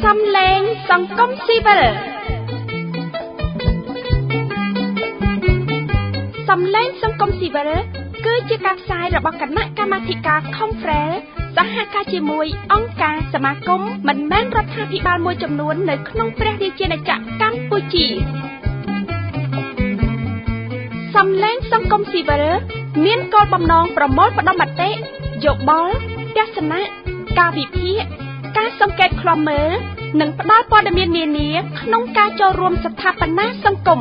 សំឡេងសង្គមស៊ីវិលសំឡេងសង្គមស៊ីវិលគឺជាការផ្សាយរបស់គណៈកម្មាធិការ Conference សហការជាមួយអង្គការសមាគមមិនមែនរដ្ឋាភិបាលមួយចំនួននៅក្នុងព្រះរាជាណាចក្រកម្ពុជាសំឡេងសង្គមស៊ីវិលមានគោលបំណងប្រមូលផ្ដុំមតិយោបល់ទស្សនៈការវិភាគការសង្កេតឃ្លាំមើលនិងផ្ដល់ព័ត៌មាននានាក្នុងការចូលរួមស្ថាបនាសង្គម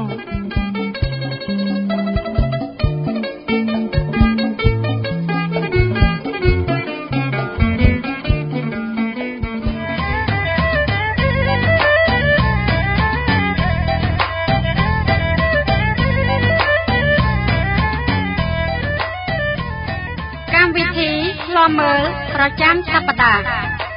កម្មវិធីឃ្លាំមើលប្រចាំសប្តាហ៍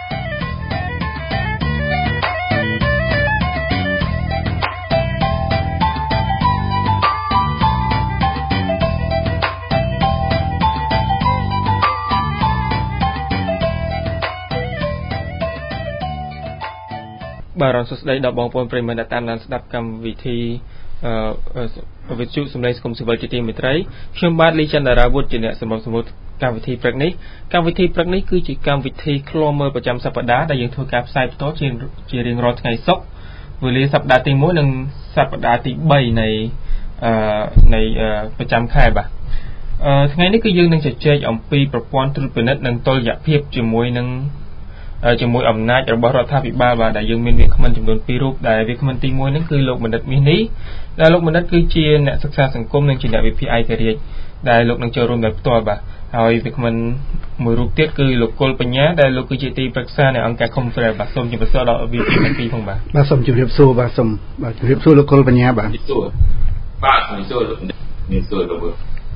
បាទសួស្តីដល់បងប្អូនប្រិយមិត្តដែលតាមដានស្ដាប់កម្មវិធីវិទ្យុសំឡេងសង្គមស៊ីវិលជាទីមេត្រីខ្ញុំបាទលីចន្ទរាវុធជាអ្នកសម្របសម្រួលកម្មវិធីព្រឹកនេះគឺជាកម្មវិធីឃ្លាំមើលប្រចាំសប្តាហ៍ដែលយើងធ្វើការផ្សាយបន្តជារៀងរាល់ថ្ងៃសុក្រវេលាសប្តាហ៍ទី1និងសប្តាហ៍ទី3នៃប្រចាំខែបាទថ្ងៃនេះគឺយើងនឹងជជែកអំពីប្រព័ន្ធត្រួតពិនិត្យនិងតុល្យភាពជាមួយអំណាចរបស់រដ្ឋាភិបាលបាទដែលយើងមានវាគ្មិនចំនួន2រូបដែលវាគ្មិនទី1ហ្នឹងគឺលោកបណ្ឌិតមាសនេះដែលលោកបណ្ឌិតគឺជាអ្នកសិក្សាសង្គមនិងជាអ្នកវិភាគឯករាជ្យដែលលោកនឹងចូលរួមដោយផ្ទាល់បាទហើយវាគ្មិនមួយរូបទៀតគឺលោកគុលបញ្ញាដែលលោកគឺជាទីប្រឹក្សានៃអង្គការ Conference បាទសូមជម្រាបសួរដល់វិភាគទាំងពីរផងបាទសូមជម្រាបសួរបាទសូមជម្រាបសួរលោកគុលបញ្ញាបាទជម្រាបសួរបាទជម្រាបសួរលោកបណ្ឌិតជម្រាបសួរលោក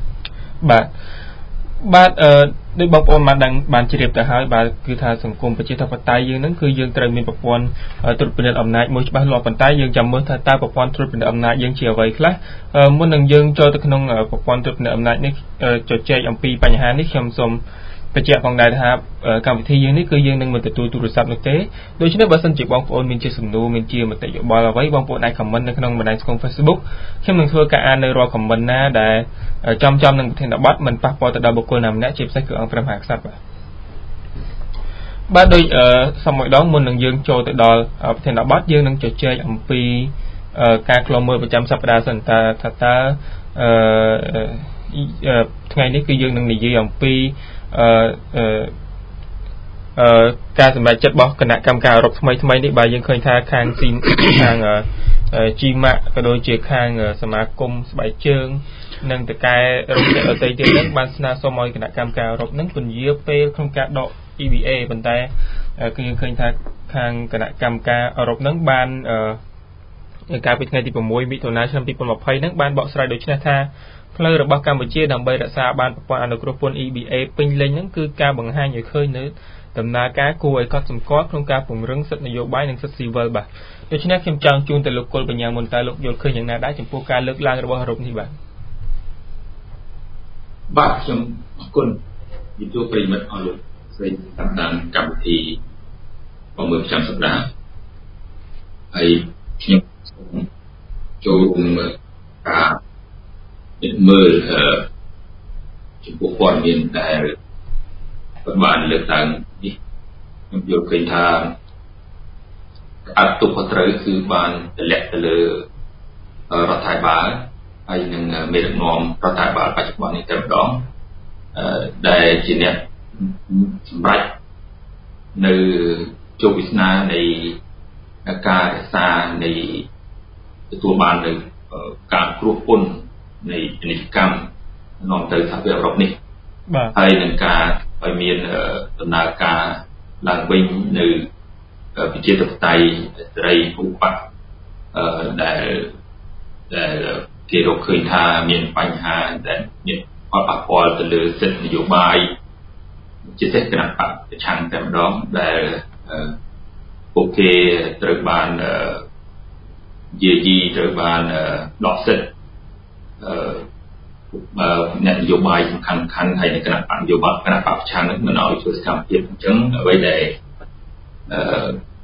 បាទដោយបងប្អូនបានជ្រាបទៅហើយបាទគឺថាសង្គមប្រជាធិបតេយ្យយើងហ្នឹងគឺយើងត្រូវមានប្រព័ន្ធត្រួតពិនិត្យអំណាចមួយច្បាស់លាស់ប៉ុន្តែយើងចាំមើលថាតើប្រព័ន្ធត្រួតពិនិត្យអំណាចយើងជាអ្វីខ្លះមុននឹងយើងចូលទៅក្នុងប្រព័ន្ធត្រួតពិនិត្យអំណាចនេះជជែកអំពីបញ្ហានេះខ្ញុំសូមបញ្ជាក់ផងដែរថាកម្មវិធីយើងនេះគឺយើងនឹងមិនទទួលទូរស័ព្ទនោះទេដូច្នេះបើសិនជាបងប្អូនមានជាសំណួរមានជាមតិយោបល់អ្វីបងប្អូនអាច comment នៅក្នុងបណ្ដាញសង្គម Facebook ខ្ញុំនឹងធ្វើការអាននៅរាល់ comment ណាដែលចំនឹងប្រធានបទមិនប៉ះពាល់ទៅដល់បុគ្គលណាម្នាក់ជាពិសេសគឺអង្គព្រះមហាក្សត្របាទដោយសមមួយដងមុននឹងយើងចូលទៅដល់ប្រធានបទយើងនឹងជជែកអំពីការឃ្លាំមើលប្រចាំសប្តាហ៍សិនតើថ្ងៃនេះគឺយើងនឹងនិយាយអំពីការសម្រេចចិត្តរបស់គណៈកម្មការអឺរ៉ុបថ្មីនេះបាទយើងឃើញថាខាងGMAC ក៏ដូចជាខាងសមាគមស្បែកជើងនិងតកែរំលឹកអតីតទៀតនឹងបានស្នើសុំឲ្យគណៈកម្មការអឺរ៉ុបនឹងពន្យាពេលក្នុងការដក EBA ប៉ុន្តែគឺយើងឃើញថាខាងគណៈកម្មការអឺរ៉ុបនឹងបានកាលពីថ្ងៃទី6មិថុនាឆ្នាំ2020នឹងបានបកស្រាយដូចនេះថាផ្លូវរបស់កម្ពុជាដើម្បីរក្សាបានប្រព័ន្ធអនុគ្រោះពន្ធ EBA ពេញលេញហ្នឹងគឺការបង្ហាញឲ្យឃើញនៅដំណើរការគួរឲ្យកត់សម្គាល់ក្នុងការពង្រឹងសិទ្ធិនយោបាយនិងសិទ្ធិស៊ីវិលបាទដូច្នេះខ្ញុំចង់ជូនទៅលោកគុលបញ្ញាមុនតើលោកយល់ឃើញយ៉ាងណាដែរចំពោះការលើកឡើងរបស់អឺរ៉ុបនេះបាទខ្ញុំអរគុណវិទ្យុប្រិមិត្តអរលោកស្រីតាមដានកម្មវិធីបង្មើលប្រចាំសប្តាហ៍ហើយខ្ញុំចូលរួមការមើលចំពោះព័ត៌មានដែលបានលើកឡើងនេះខ្ញុំយល់ឃើញថាអត់ទុកខុសត្រូវគឺបានតម្លាក់ទៅលើរដ្ឋាភិបាលហើយនឹងមេដឹកនាំរដ្ឋាភិបាលបច្ចុប្បន្ននេះតែម្ដងដែលជាអ្នកសម្រេចនៅជោគវាសនានៃការរក្សានៃទទួលបាននៅការគ្រោះពន្ធនៃពាណិជ្ជកម្មនាំទៅសហភាពអឺរ៉ុបនេះហើយនឹងការឲ្យមានដំណើរការឡើងវិញនៅប្រជាធិបតេយ្យសេរីភូមិបត្តិដែលគេរកឃើញថាមានបញ្ហាដែលមានផលប៉ះពាល់ទៅលើសិទ្ធិនយោបាយជាពិសេសគណៈបកប្រឆាំងតែម្ដងដែលពួកគេត្រូវបានយាយីត្រូវបានដកសិទ្ធិអ្នកនយោបាយសំខាន់ហើយនៅគណៈបកនយោបាយគណៈបកប្រឆាំងនឹងមិនឲ្យធ្វើសកម្មភាពអញ្ចឹងអ្វីដែលថា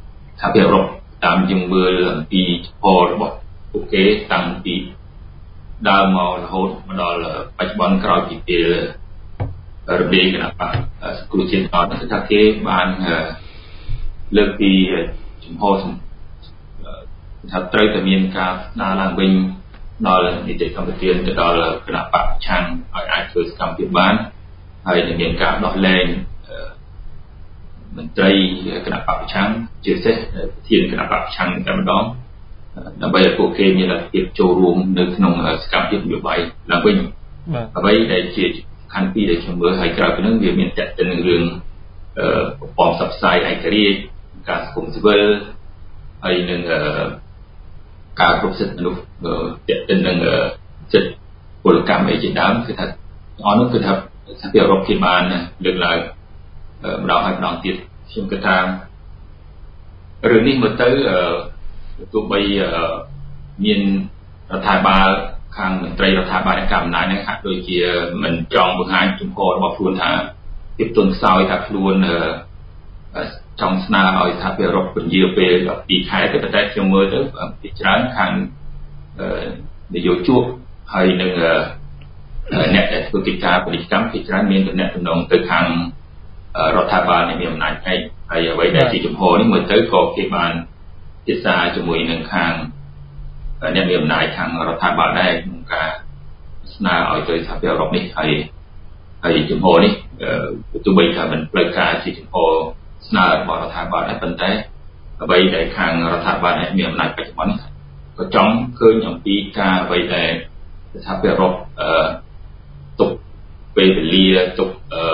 ថាពីអឺរ៉ុបតាមយើងមើលពីផលរបស់ពួកគេតាំងពីដើមមករហូតមកដល់បច្ចុប្បន្នក្រោយពីពេលរំលាយគណបក្សសង្គ្រោះជាតិអត់គឺថាគេបានលើកពីចំហថាត្រូវតែមានការស្ដារឡើងវិញដល់នីតិសម្បទានទៅដល់គណៈបកប្រឆាំងឲ្យអាចធ្វើសកម្មភាពបានហើយនឹងមានការដោះលែងមន្ត្រីគណៈបកប្រឆាំងជាពិសេសប្រធានគណៈបកប្រឆាំងតែម្ដងដើម្បីឲ្យពួកគេមានលទ្ធភាពចូលរួមនៅក្នុងសកម្មភាពនយោបាយឡើងវិញអ្វីដែលជាខណ្ឌពីរដែលខ្ញុំមើលហើយក្រៅពីនោះវាមានតេតិននឹងរឿងប្រព័ន្ធផ្សព្វផ្សាយឯករាជ្យការសង្គមស៊ីវិលហើយនឹងការគ្រប់សិទ្ធិមនុស្សតេតិននឹងសិទ្ធិពលកម្មអីជាដើមគឺថាអស់នោះគឺថាសហភាពអឺរ៉ុបគេបានលើកឡើងម្ដងហើយម្ដងទៀតខ្ញុំគិតថារឿងនេះមើលទៅទោះបីមានរដ្ឋាភិបាលខាងមន្ត្រីរដ្ឋាភិបាលនៃកម្ពុជានេះហាក់ដូចជាមិនចង់បង្ហាញជំហររបស់ខ្លួនថាភាពទន់ខ្សោយថាខ្លួនចង់ស្នើឲ្យសហភាពអឺរ៉ុបពន្យាពេល12ខែទៅតែខ្ញុំមើលទៅពីច្រើនខាងនយោជកហើយនឹងអ្នកដែលធ្វើកិច្ចការពាណិជ្ជកម្មពីច្រើនមានតំណែងតំណងទៅខាងរដ្ឋាភិបាលនៃមានអំណាចឯកហើយអ្វីដែលជាជំហរនេះមើលទៅក៏គេបានពិសាជាមួយនឹងខាងអ្នកមានអំណាចខាងរដ្ឋាភិបាលដែរក្នុងការស្នើឲ្យទៅសហភាពអឺរ៉ុបនេះហើយជំហរនេះទោះបីថាមិនផ្លូវការជាជំហរស្នើរបស់រដ្ឋាភិបាលដែរប៉ុន្តែអ្វីដែលខាងរដ្ឋាភិបាលមានអំណាចបច្ចុប្បន្ននេះក៏ចង់ឃើញអំពីការអ្វីដែលសហភាពអឺរ៉ុបទុកពេលវេលាទុក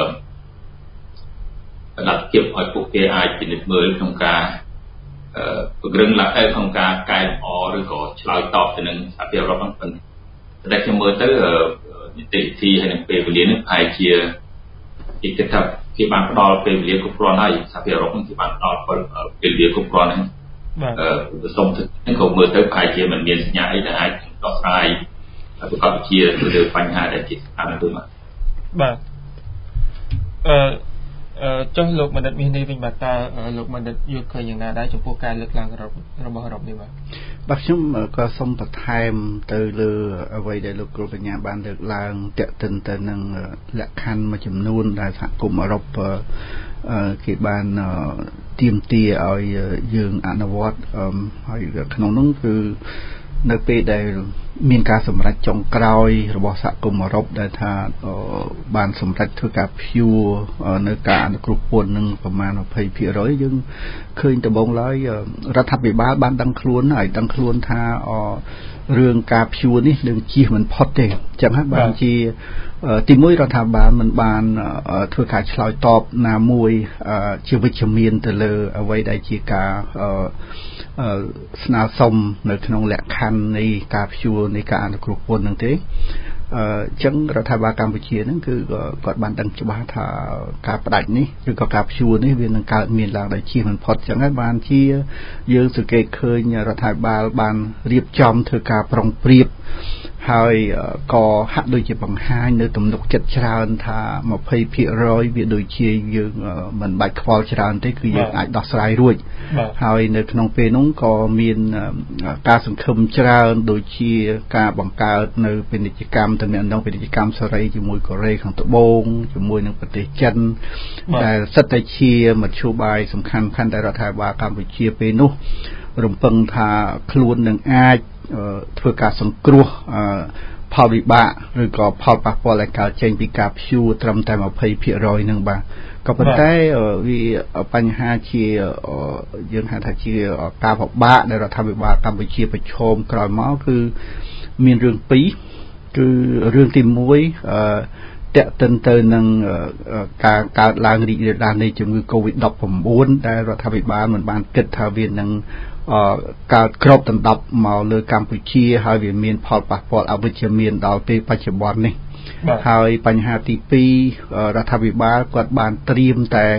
លទ្ធភាពឲ្យពួកគេអាចពិនិត្យមើលក្នុងការពង្រឹងឡើងក្នុងការកែលម្អឬក៏ឆ្លើយតបទៅនឹងសហភាពអឺរ៉ុបហ្នឹងប៉ុន្តែខ្ញុំមើលទៅនីតិវិធីហើយនឹងពេលវេលានេះប្រហែលជាគេគិតថាគេបានផ្ដល់ពេលវេលាគ្រប់គ្រាន់ហើយសហភាពអឺរ៉ុបហ្នឹងគេបានផ្ដល់ពេលវេលាគ្រប់គ្រាន់ហើយសុំទៅហ្នឹងក៏មើលទៅប្រហែលជាមិនមានសញ្ញាអីដែលអាចដោះស្រាយប្រកបជាលើបញ្ហាដែលជាស្ថានភាពបាទចុះលោកបណ្ឌិតមាននេះវិញបាទតើលោកបណ្ឌិតយល់ឃើញយ៉ាងណាដែរចំពោះការលើកឡើងរបស់អឺរ៉ុបនេះបាទខ្ញុំក៏សូមបន្ថែមទៅលើអ្វីដែលលោកគ្រូបញ្ញាបានលើកឡើងទាក់ទិនទៅនឹងលក្ខខណ្ឌមួយចំនួនដែលសហគមន៍អឺរ៉ុបគេបានទាមទារឲ្យយើងអនុវត្តហើយក្នុងនោះគឺនៅពេលដែលមានការសម្រេចចុងក្រោយរបស់សហគមន៍អឺរ៉ុបដែលថាបានសម្រេចធ្វើការព្យួរនៅការអនុគ្រោះពន្ធនឹងប្រមាណ 20% យើងឃើញដំបូងឡើយរដ្ឋាភិបាលបានដឹងខ្លួនហើយដឹងខ្លួនថារឿងការព្យួរនេះនឹងជៀសមិនផុតទេអញ្ចឹងហើយបានជាទីមួយរដ្ឋាភិបាលមិនបានធ្វើការឆ្លើយតបណាមួយជាវិជ្ជមានទៅលើអ្វីដែលជាការស្នើសុំនៅក្នុងលក្ខខណ្ឌនៃការព្យួរនៃការអនុគ្រោះពន្ធនឹងទេអញ្ចឹងរដ្ឋាភិបាលកម្ពុជាហ្នឹងគឺគាត់បានដឹងច្បាស់ថាការផ្ដាច់នេះឬក៏ការព្យួរនេះវានឹងកើតមានឡើងដោយជៀសមិនផុតអញ្ចឹងហើយបានជាយើងសង្កេតឃើញរដ្ឋាភិបាលបានរៀបចំធ្វើការប្រុងប្រៀបហើយក៏ហាក់ដូចជាបង្ហាញនៅទំនុកចិត្តច្រើនថា 20% វាដូចជាយើងមិនបាច់ខ្វល់ច្រើនទេគឺយើងអាចដោះស្រាយរួចហើយនៅក្នុងពេលនោះក៏មានការសង្ឃឹមច្រើនដូចជាការបង្កើតនៅពាណិជ្ជកម្មទំនាក់ទំនងពាណិជ្ជកម្មសេរីជាមួយកូរ៉េខាងត្បូងជាមួយនឹងប្រទេសចិនដែលសិតតែជាមធ្យោបាយសំខាន់ៗដែលរដ្ឋាភិបាលកម្ពុជាពេលនោះរំពឹងថាខ្លួននឹងអាចធ្វើការសង្គ្រោះផលវិបាកឬក៏ផលប៉ះពាល់ដែលកើតចេញពីការព្យួរត្រឹមតែ 20% នឹងបាទក៏ប៉ុន្តែវាបញ្ហាជាយើងហៅថាជាការពិបាកដែលរដ្ឋាភិបាលកម្ពុជាប្រឈមក្រោយមកគឺមានរឿងពីរគឺរឿងទី1តាក់ទិនទៅនឹងការកើតឡើងរីករាលដាលនៃជំងឺ COVID-19 ដែលរដ្ឋាភិបាលមិនបានគិតថាវានឹងកើតគ្របដណ្ដប់មកលើកម្ពុជាហើយវាមានផលប៉ះពាល់អវិជ្ជមានដល់ពេលបច្ចុប្បន្ននេះហើយបញ្ហាទី2រដ្ឋាភិបាលគាត់បានត្រៀមតែ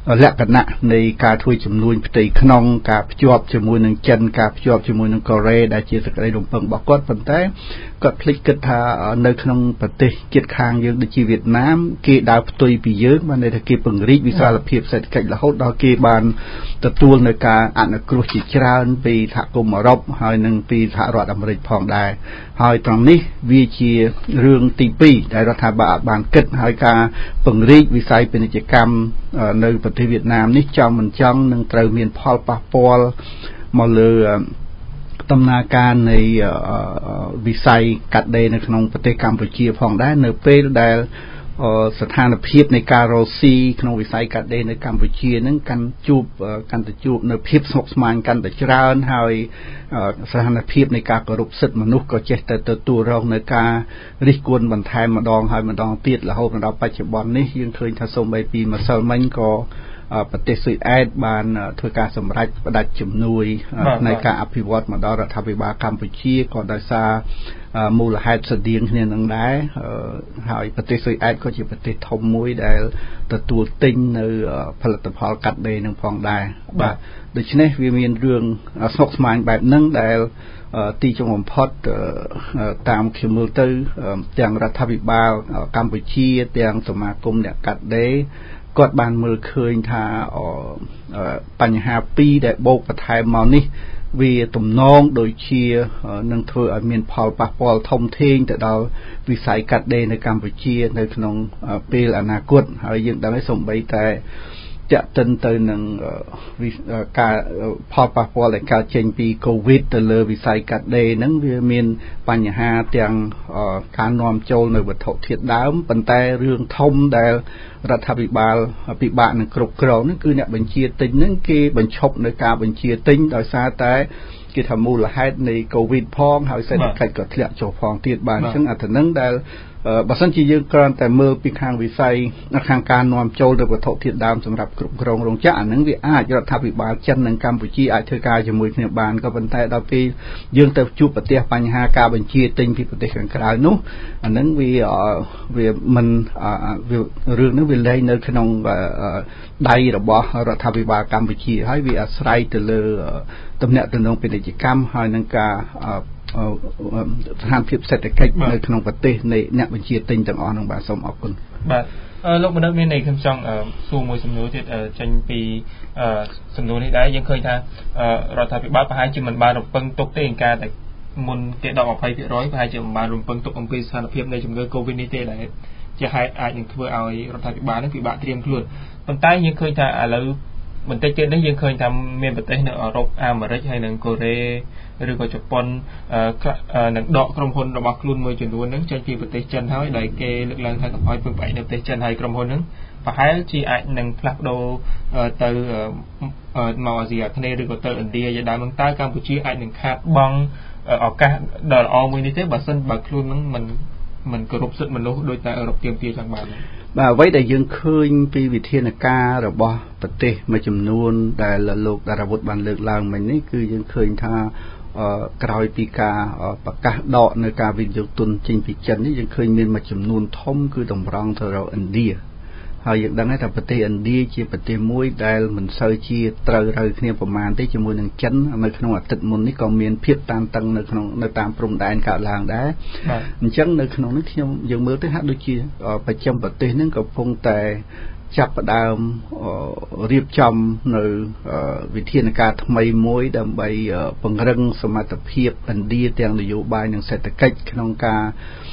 លក្ខណៈនៃការធ្វើចំនួនផ្ទៃក្នុងការភ្ជាប់ជាមួយនឹងចិនការភ្ជាប់ជាមួយនឹងកូរ៉េដែលជាសេចក្តីរំពឹងរបស់គាត់ប៉ុន្តែគាត់ភ្លេចគិតថានៅក្នុងប្រទេសជិតខាងយើងដូចជាវៀតណាមគេដើរផ្ទុយពីយើងបានន័យថាគេពង្រីកវិសាលភាពសេដ្ឋកិច្ចរហូតដល់គេបានទទួលនៅការអនុគ្រោះជាច្រើនពីសហគមន៍អឺរ៉ុបហើយនិងពីសហរដ្ឋអាមេរិកផងដែរហើយត្រង់នេះវាជារឿងទី2ដែលរដ្ឋាភិបាលបានគិតហើយការពង្រីកវិស័យពាណិជ្ជកម្មនៅប្រទេសវៀតណាមនេះចង់មិនចង់នឹងត្រូវមានផលប៉ះពាល់មកលើដំណើរការនៃវិស័យកាត់ដេរនៅក្នុងប្រទេសកម្ពុជាផងដែរនៅពេលដែលស្ថានភាពនៃការរកស៊ីក្នុងវិស័យកាត់ដេរនៅកម្ពុជានឹងកាន់តែជួបនៅភាពស្មុគស្មាញកាន់តែច្រើនហើយស្ថានភាពនៃការគោរពសិទ្ធិមនុស្សក៏ចេះតែទទួលរងនៅការរិះគន់បន្ថែមម្ដងហើយម្ដងទៀតរហូតដល់បច្ចុប្បន្ននេះយើងឃើញថាសូម្បីពីម្សិលមិញក៏ប្រទេសស៊ុយអែតបានធ្វើការសម្រេចផ្ដាច់ជំនួយในការអភិវឌ្ឍមកដល់រដ្ឋាភិបាលកម្ពុជាក៏ដោយសារមូលហេតុស្តៀងគ្នានឹងដែរហើយប្រទេសស៊ុយអែតក៏ជាប្រទេសធំមួយដែលទទួលទិញនៅផលិតផលកាត់ដេរនឹងផងដែរបាទដូច្នេះវាមានរឿងស្មុគស្មាញបែបហ្នឹងដែលទីចុងបំផុតតាមខ្ញុំមើលទៅទាំងរដ្ឋាភិបាលកម្ពុជាទាំងសមាគមអ្នកកាត់ដេរគាត់បានមើលឃើញថាបញ្ហា2ដែលបូកបន្ថែមមកនេះវាទំនងដូចជានឹងធ្វើឲ្យមានផលប៉ះពាល់ធំធេងទៅដល់វិស័យកាត់ដេរនៅកម្ពុជានៅក្នុងពេលអនាគតហើយយើងដឹងហើយសូម្បីតែចាក់ទិនទៅនឹងការផលប៉ះពាល់ដែលកើតចេញពីកូវីដទៅលើវិស័យកាត់ដេរហ្នឹងវាមានបញ្ហាទាំងការនាំចូលនៅវត្ថុធាតុដើមប៉ុន្តែរឿងធំដែលរដ្ឋាភិបាលពិបាកនឹងគ្រប់គ្រងហ្នឹងគឺអ្នកបញ្ជាទិញហ្នឹងគេបញ្ឈប់នៅការបញ្ជាទិញដោយសារតែគេថាមូលហេតុនៃកូវីដផងហើយសេដ្ឋកិច្ចក៏ធ្លាក់ចុះផងទៀតបាទអញ្ចឹងអាទៅនឹងដែលបើសិនជាយើងគ្រាន់តែមើលពីខាងវិស័យខាងការនាំចូលទៅវត្ថុធាតុដើមសម្រាប់គ្រប់គ្រងរោងចក្រអានឹងវាអាចរដ្ឋាភិបាលចិននិងកម្ពុជាអាចធ្វើការជាមួយគ្នាបានក៏ប៉ុន្តែដល់ពេលយើងទៅជួបប្រទះបញ្ហាការបញ្ជាទិញពីប្រទេសខាងក្រៅនោះអានឹងវាមិនរឿងនោះវាលែងនៅក្នុងដៃរបស់រដ្ឋាភិបាលកម្ពុជាហើយវាអាស្រ័យទៅលើទំនាក់ទំនងពាណិជ្ជកម្មហើយនឹងការស្ថានភាពសេដ្ឋកិច្ចនៅក្នុងប្រទេសនៃអ្នកបញ្ជាទិញទាំងអស់នោះបាទសូមអរគុណបាទលោកបណ្ឌិតមានន័យខ្ញុំចង់សួរមួយសំណួរទៀតចេញពីសំណួរនេះដែរយើងឃើញថារដ្ឋាភិបាលប្រហែលជាមិនបានរំពឹងទុកទេការតែមុនគេ10-20% ប្រហែលជាមិនបានរំពឹងទុកអំពីស្ថានភាពនៃជំងឺ Covid នេះទេដែលជាហេតុអាចនឹងធ្វើឲ្យរដ្ឋាភិបាលនឹងពិបាកត្រៀមខ្លួនប៉ុន្តែយើងឃើញថាឥឡូវបន្តិចទៀតនេះយើងឃើញថាមានប្រទេសនៅអឺរ៉ុបអាមេរិកហើយនិងកូរ៉េឬក៏ជប៉ុននឹងដកក្រុមហ៊ុនរបស់ខ្លួនមួយចំនួនហ្នឹងចេញពីប្រទេសចិនហើយដែលគេលើកឡើងថាកុំឲ្យពឹងផ្អែកនៅប្រទេសចិនហើយក្រុមហ៊ុនហ្នឹងប្រហែលជាអាចនឹងផ្លាស់ប្ដូរទៅមកអាស៊ីអាគ្នេយ៍ឬក៏ទៅឥណ្ឌាជាដើមហ្នឹងតើកម្ពុជាអាចនឹងខាតបង់ឱកាសដ៏ល្អមួយនេះទេបើសិនបើខ្លួនហ្នឹងមិនគោរពសិទ្ធិមនុស្សដោយតែអឺរ៉ុបទាមទារចឹងបានបាទអ្វីដែលយើងឃើញពីវិធានការរបស់ប្រទេសមួយចំនួនដែលលោកតារាវុធបានលើកឡើងមិញនេះគឺយើងឃើញថាក្រោយពីការប្រកាសដកនៅការវិនិយោគទុនចេញពីចិននេះយើងឃើញមានមួយចំនួនធំគឺតម្រង់ទៅរកឥណ្ឌាហើយយើងដឹងថាប្រទេសឥណ្ឌាជាប្រទេសមួយដែលមិនសូវជាត្រូវរើគ្នាប្រមាណទេជាមួយនឹងចិននៅក្នុងអាទិត្យមុននេះក៏មានភាពតានតឹងនៅតាមព្រំដែនកើតឡើងដែរអញ្ចឹងនៅក្នុងនេះយើងមើលទៅហាក់ដូចជាប្រចាំប្រទេសហ្នឹងកំពុងតែចាប់ផ្ដើមរៀបចំនៅវិធានការថ្មីមួយដើម្បីពង្រឹងសមត្ថភាពឥណ្ឌាទាំងនយោបាយនិងសេដ្ឋកិច្ចក្នុងការ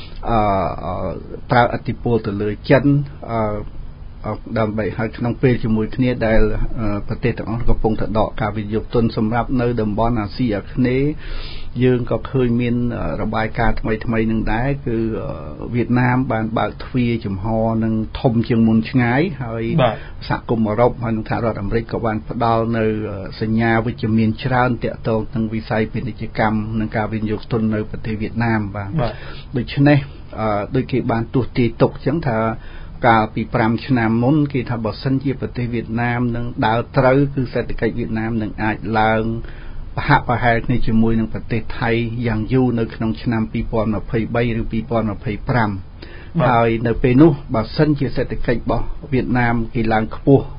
ប្រើឥទ្ធិពលទៅលើចិនដើម្បីឲ្យក្នុងពេលជាមួយគ្នាដែលប្រទេសទាំងអស់កំពុងតែដកការវិនិយោគទុនសម្រាប់នៅតំបន់អាស៊ីអាគ្នេយ៍យើងក៏ឃើញមានរបាយការណ៍ថ្មីនឹងដែរគឺវៀតណាមបានបើកទ្វារចំហនឹងធំជាងមុនឆ្ងាយហើយសហគមន៍អឺរ៉ុបហើយនិងសហរដ្ឋអាមេរិកក៏បានផ្ដល់នៅសញ្ញាវិជ្ជមានច្រើនទាក់ទងនឹងវិស័យពាណិជ្ជកម្មនិងការវិនិយោគទុននៅប្រទេសវៀតណាមបាទដូច្នេះដូចគេបានទស្សន៍ទាយទុកអញ្ចឹងថាកាលពី5ឆ្នាំមុនគេថាបើសិនជាប្រទេសវៀតណាមនឹងដើរត្រូវគឺសេដ្ឋកិច្ចវៀតណាមនឹងអាចឡើងប្រហាក់ប្រហែលគ្នាជាមួយនឹងប្រទេសថៃយ៉ាងយូរនៅក្នុងឆ្នាំ2023ឬ2025ហើយនៅពេលនោះបើសិនជាសេដ្ឋកិច្ចរបស់វៀតណាមគេឡើងខ្ពស់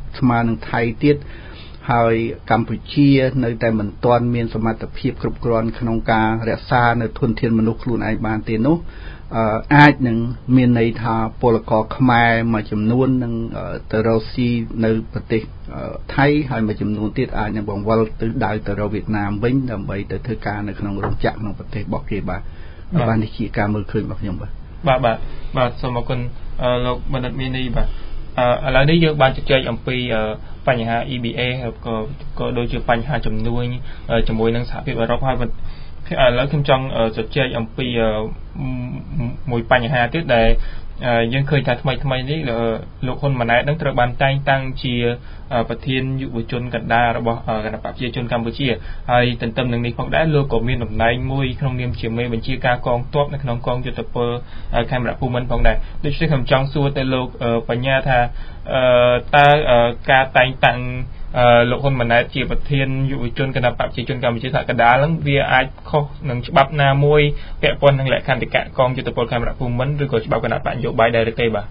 ស្មើនឹងថៃទៀតហើយកម្ពុជានៅតែមិនទាន់មានសមត្ថភាពគ្រប់គ្រាន់ក្នុងការរក្សានៅធនធានមនុស្សខ្លួនឯងបានទេនោះអាចនឹងមានន័យថាពលករខ្មែរមួយចំនួននឹងទៅរកស៊ីនៅប្រទេសថៃហើយមួយចំនួនទៀតអាចនឹងបង្វិលទៅដៅទៅរកវៀតណាមវិញដើម្បីទៅធ្វើការនៅក្នុងរោងចក្រក្នុងប្រទេសរបស់គេបាទនេះជាការមើលឃើញរបស់ខ្ញុំបាទសូមអរគុណលោកបណ្ឌិតមីនីបាទឥឡូវនេះយើងបានជជែកអំពីបញ្ហា EBA ក៏ដូចជាបញ្ហាជំនួយជាមួយនឹងសហភាពអឺរ៉ុបហើយឥឡូវខ្ញុំចង់ជជែកអំពីមួយបញ្ហាទៀតដែលយើងឃើញថាថ្មីនេះលោកហ៊ុនម៉ាណែតនឹងត្រូវបានតែងតាំងជាប្រធានយុវជនកណ្ដាលរបស់គណបកប្រជាជនកម្ពុជាហើយទន្ទឹមនឹងនេះផងដែរលោកក៏មានតំណែងមួយក្នុងនាមជាមេបញ្ជាការកងទ័ពនៅក្នុងកងយុទ្ធពលខេមរៈភូមិន្ទផងដែរដូច្នេះខ្ញុំចង់សួរទៅលោកបញ្ញាថាតើការតែងតាំងលោកហ៊ុនម៉ាណែតជាប្រធានយុវជនគណបកប្រជាជនកម្ពុជាសហកណ្ដាលហ្នឹងវាអាចខុសនឹងច្បាប់ណាមួយពាក់ព័ន្ធនឹងលក្ខន្តិកៈកងយុទ្ធពលខេមរៈភូមិន្ទឬក៏ច្បាប់គណបកនយោបាយដែរឬទេបាទ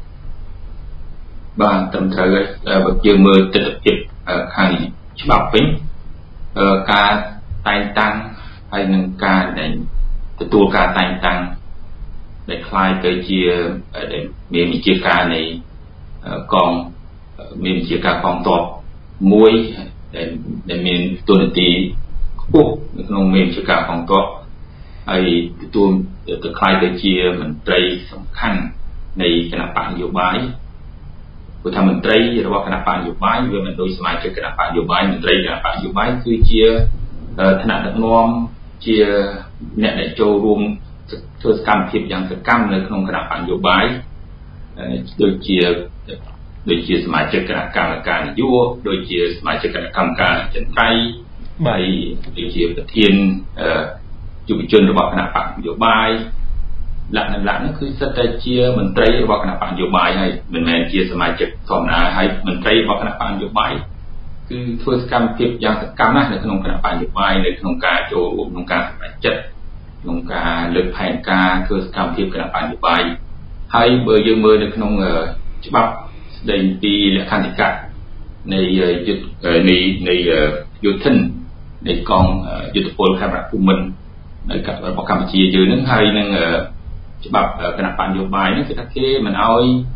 ត្រឹមត្រូវហើយបើយើងមើលទស្សនវិជ្ជាខាងច្បាប់វិញការតែងតាំងហើយនឹងការដែលទទួលការតែងតាំងដែលคล้ายទៅជាមានវិជាការនៃកងមានវិជាការកងទ័ពមួយដែលមានទូនាទីខ្ពស់នៅក្នុងមានវិជាការកងទ័ពហើយទទួលទៅคล้ายទៅជាមន្ត្រីសំខាន់នៃគណៈបកនយោបាយព្រោះថាមន្ត្រីរបស់គណៈបកនយោបាយវាមិនដូចសមាជិកគណៈបកនយោបាយមន្ត្រីគណៈបកនយោបាយគឺជាឋានៈដឹកនាំជាអ្នកដែលចូលរួមធ្វើសកម្មភាពយ៉ាងសកម្មនៅក្នុងគណៈបកនយោបាយដូចជាសមាជិកគណៈកម្មការនយោបាយដូចជាសមាជិកគណៈកម្មការចន្ទ្រៃហើយដូចជាប្រធានយុវជនរបស់គណៈបកនយោបាយលក្ខណៈនេះគឺសិតតែជាមន្ត្រីរបស់គណៈបកនយោបាយហើយមិនមែនជាសមាជិកធម្មតាហើយមន្ត្រីរបស់គណៈបកនយោបាយគឺធ្វើសកម្មភាពយ៉ាងសកម្មណាស់នៅក្នុងគណៈបកនយោបាយនៅក្នុងការចូលរួមក្នុងការសម្រេចចិត្តក្នុងការលើកផែនការធ្វើសកម្មភាពគណៈបកនយោបាយហើយបើយើងមើលនៅក្នុងច្បាប់ស្ដីពីលក្ខន្តិកៈនៃយុទ្ធនៃកងយុទ្ធពលខេមរៈភូមិន្ទនៅរបស់កម្ពុជាយើងនឹងហើយនឹងច្បាប់គណៈបកនយោបាយនេះគឺថាគេមិនអោ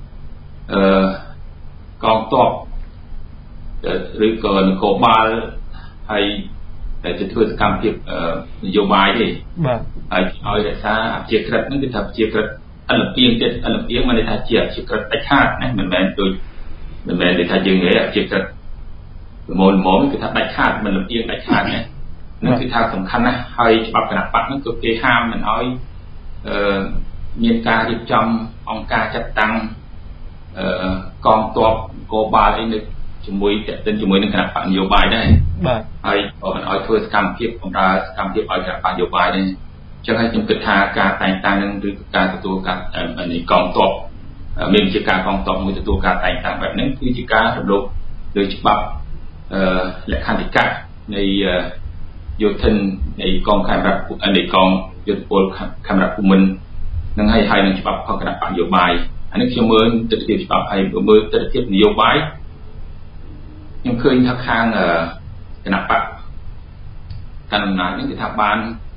យកងទ័ពឬក៏នគរបាលហើយតែទៅធ្វើសកម្មភាពនយោបាយទេបាទហើយឲ្យរក្សាអព្យាក្រឹតហ្នឹងគឺថាអព្យាក្រឹតអលពៀងទៀតអលពៀងមិនន័យថាជាអព្យាក្រឹតដាច់ខាតណាមិនមែនដូចថាយើងនិយាយអព្យាក្រឹតល្មមគឺថាដាច់ខាតមិនលំអៀងដាច់ខាតណានឹងគឺថាសំខាន់ណាស់ហើយច្បាប់គណៈបកហ្នឹងគឺគេហាមមិនឲ្យមានការរៀបចំអង្គការចាត់តាំងកងទ័ពនគរបាលអីនៅជាមួយតេតិនជាមួយនឹងគណៈបកនយោបាយដែរបាទហើយក៏មិនឲ្យធ្វើសកម្មភាពបម្រើសកម្មភាពឲ្យគណៈបកនយោបាយដែរអញ្ចឹងហើយខ្ញុំគិតថាការតែងតាំងនឹងឬការទទួលការនៃកងទ័ពមានជាការកងទ័ពមួយទទួលការតែងតាំងបែបហ្នឹងគឺជាការរំលោភលើច្បាប់លក្ខន្តិកៈនៃយោធិននៃកងខេមរៈនៃកងយុទ្ធពលខេមរៈភូមិន្ទនឹងហើយនឹងច្បាប់ផងគណៈបកនយោបាយអានេះខ្ញុំមើលទស្សនវិជ្ជាច្បាប់ហើយមើលទស្សនវិជ្ជានយោបាយខ្ញុំឃើញថាខាងគណៈបកកណ្ដាលអំណាចនេះគឺថាបាន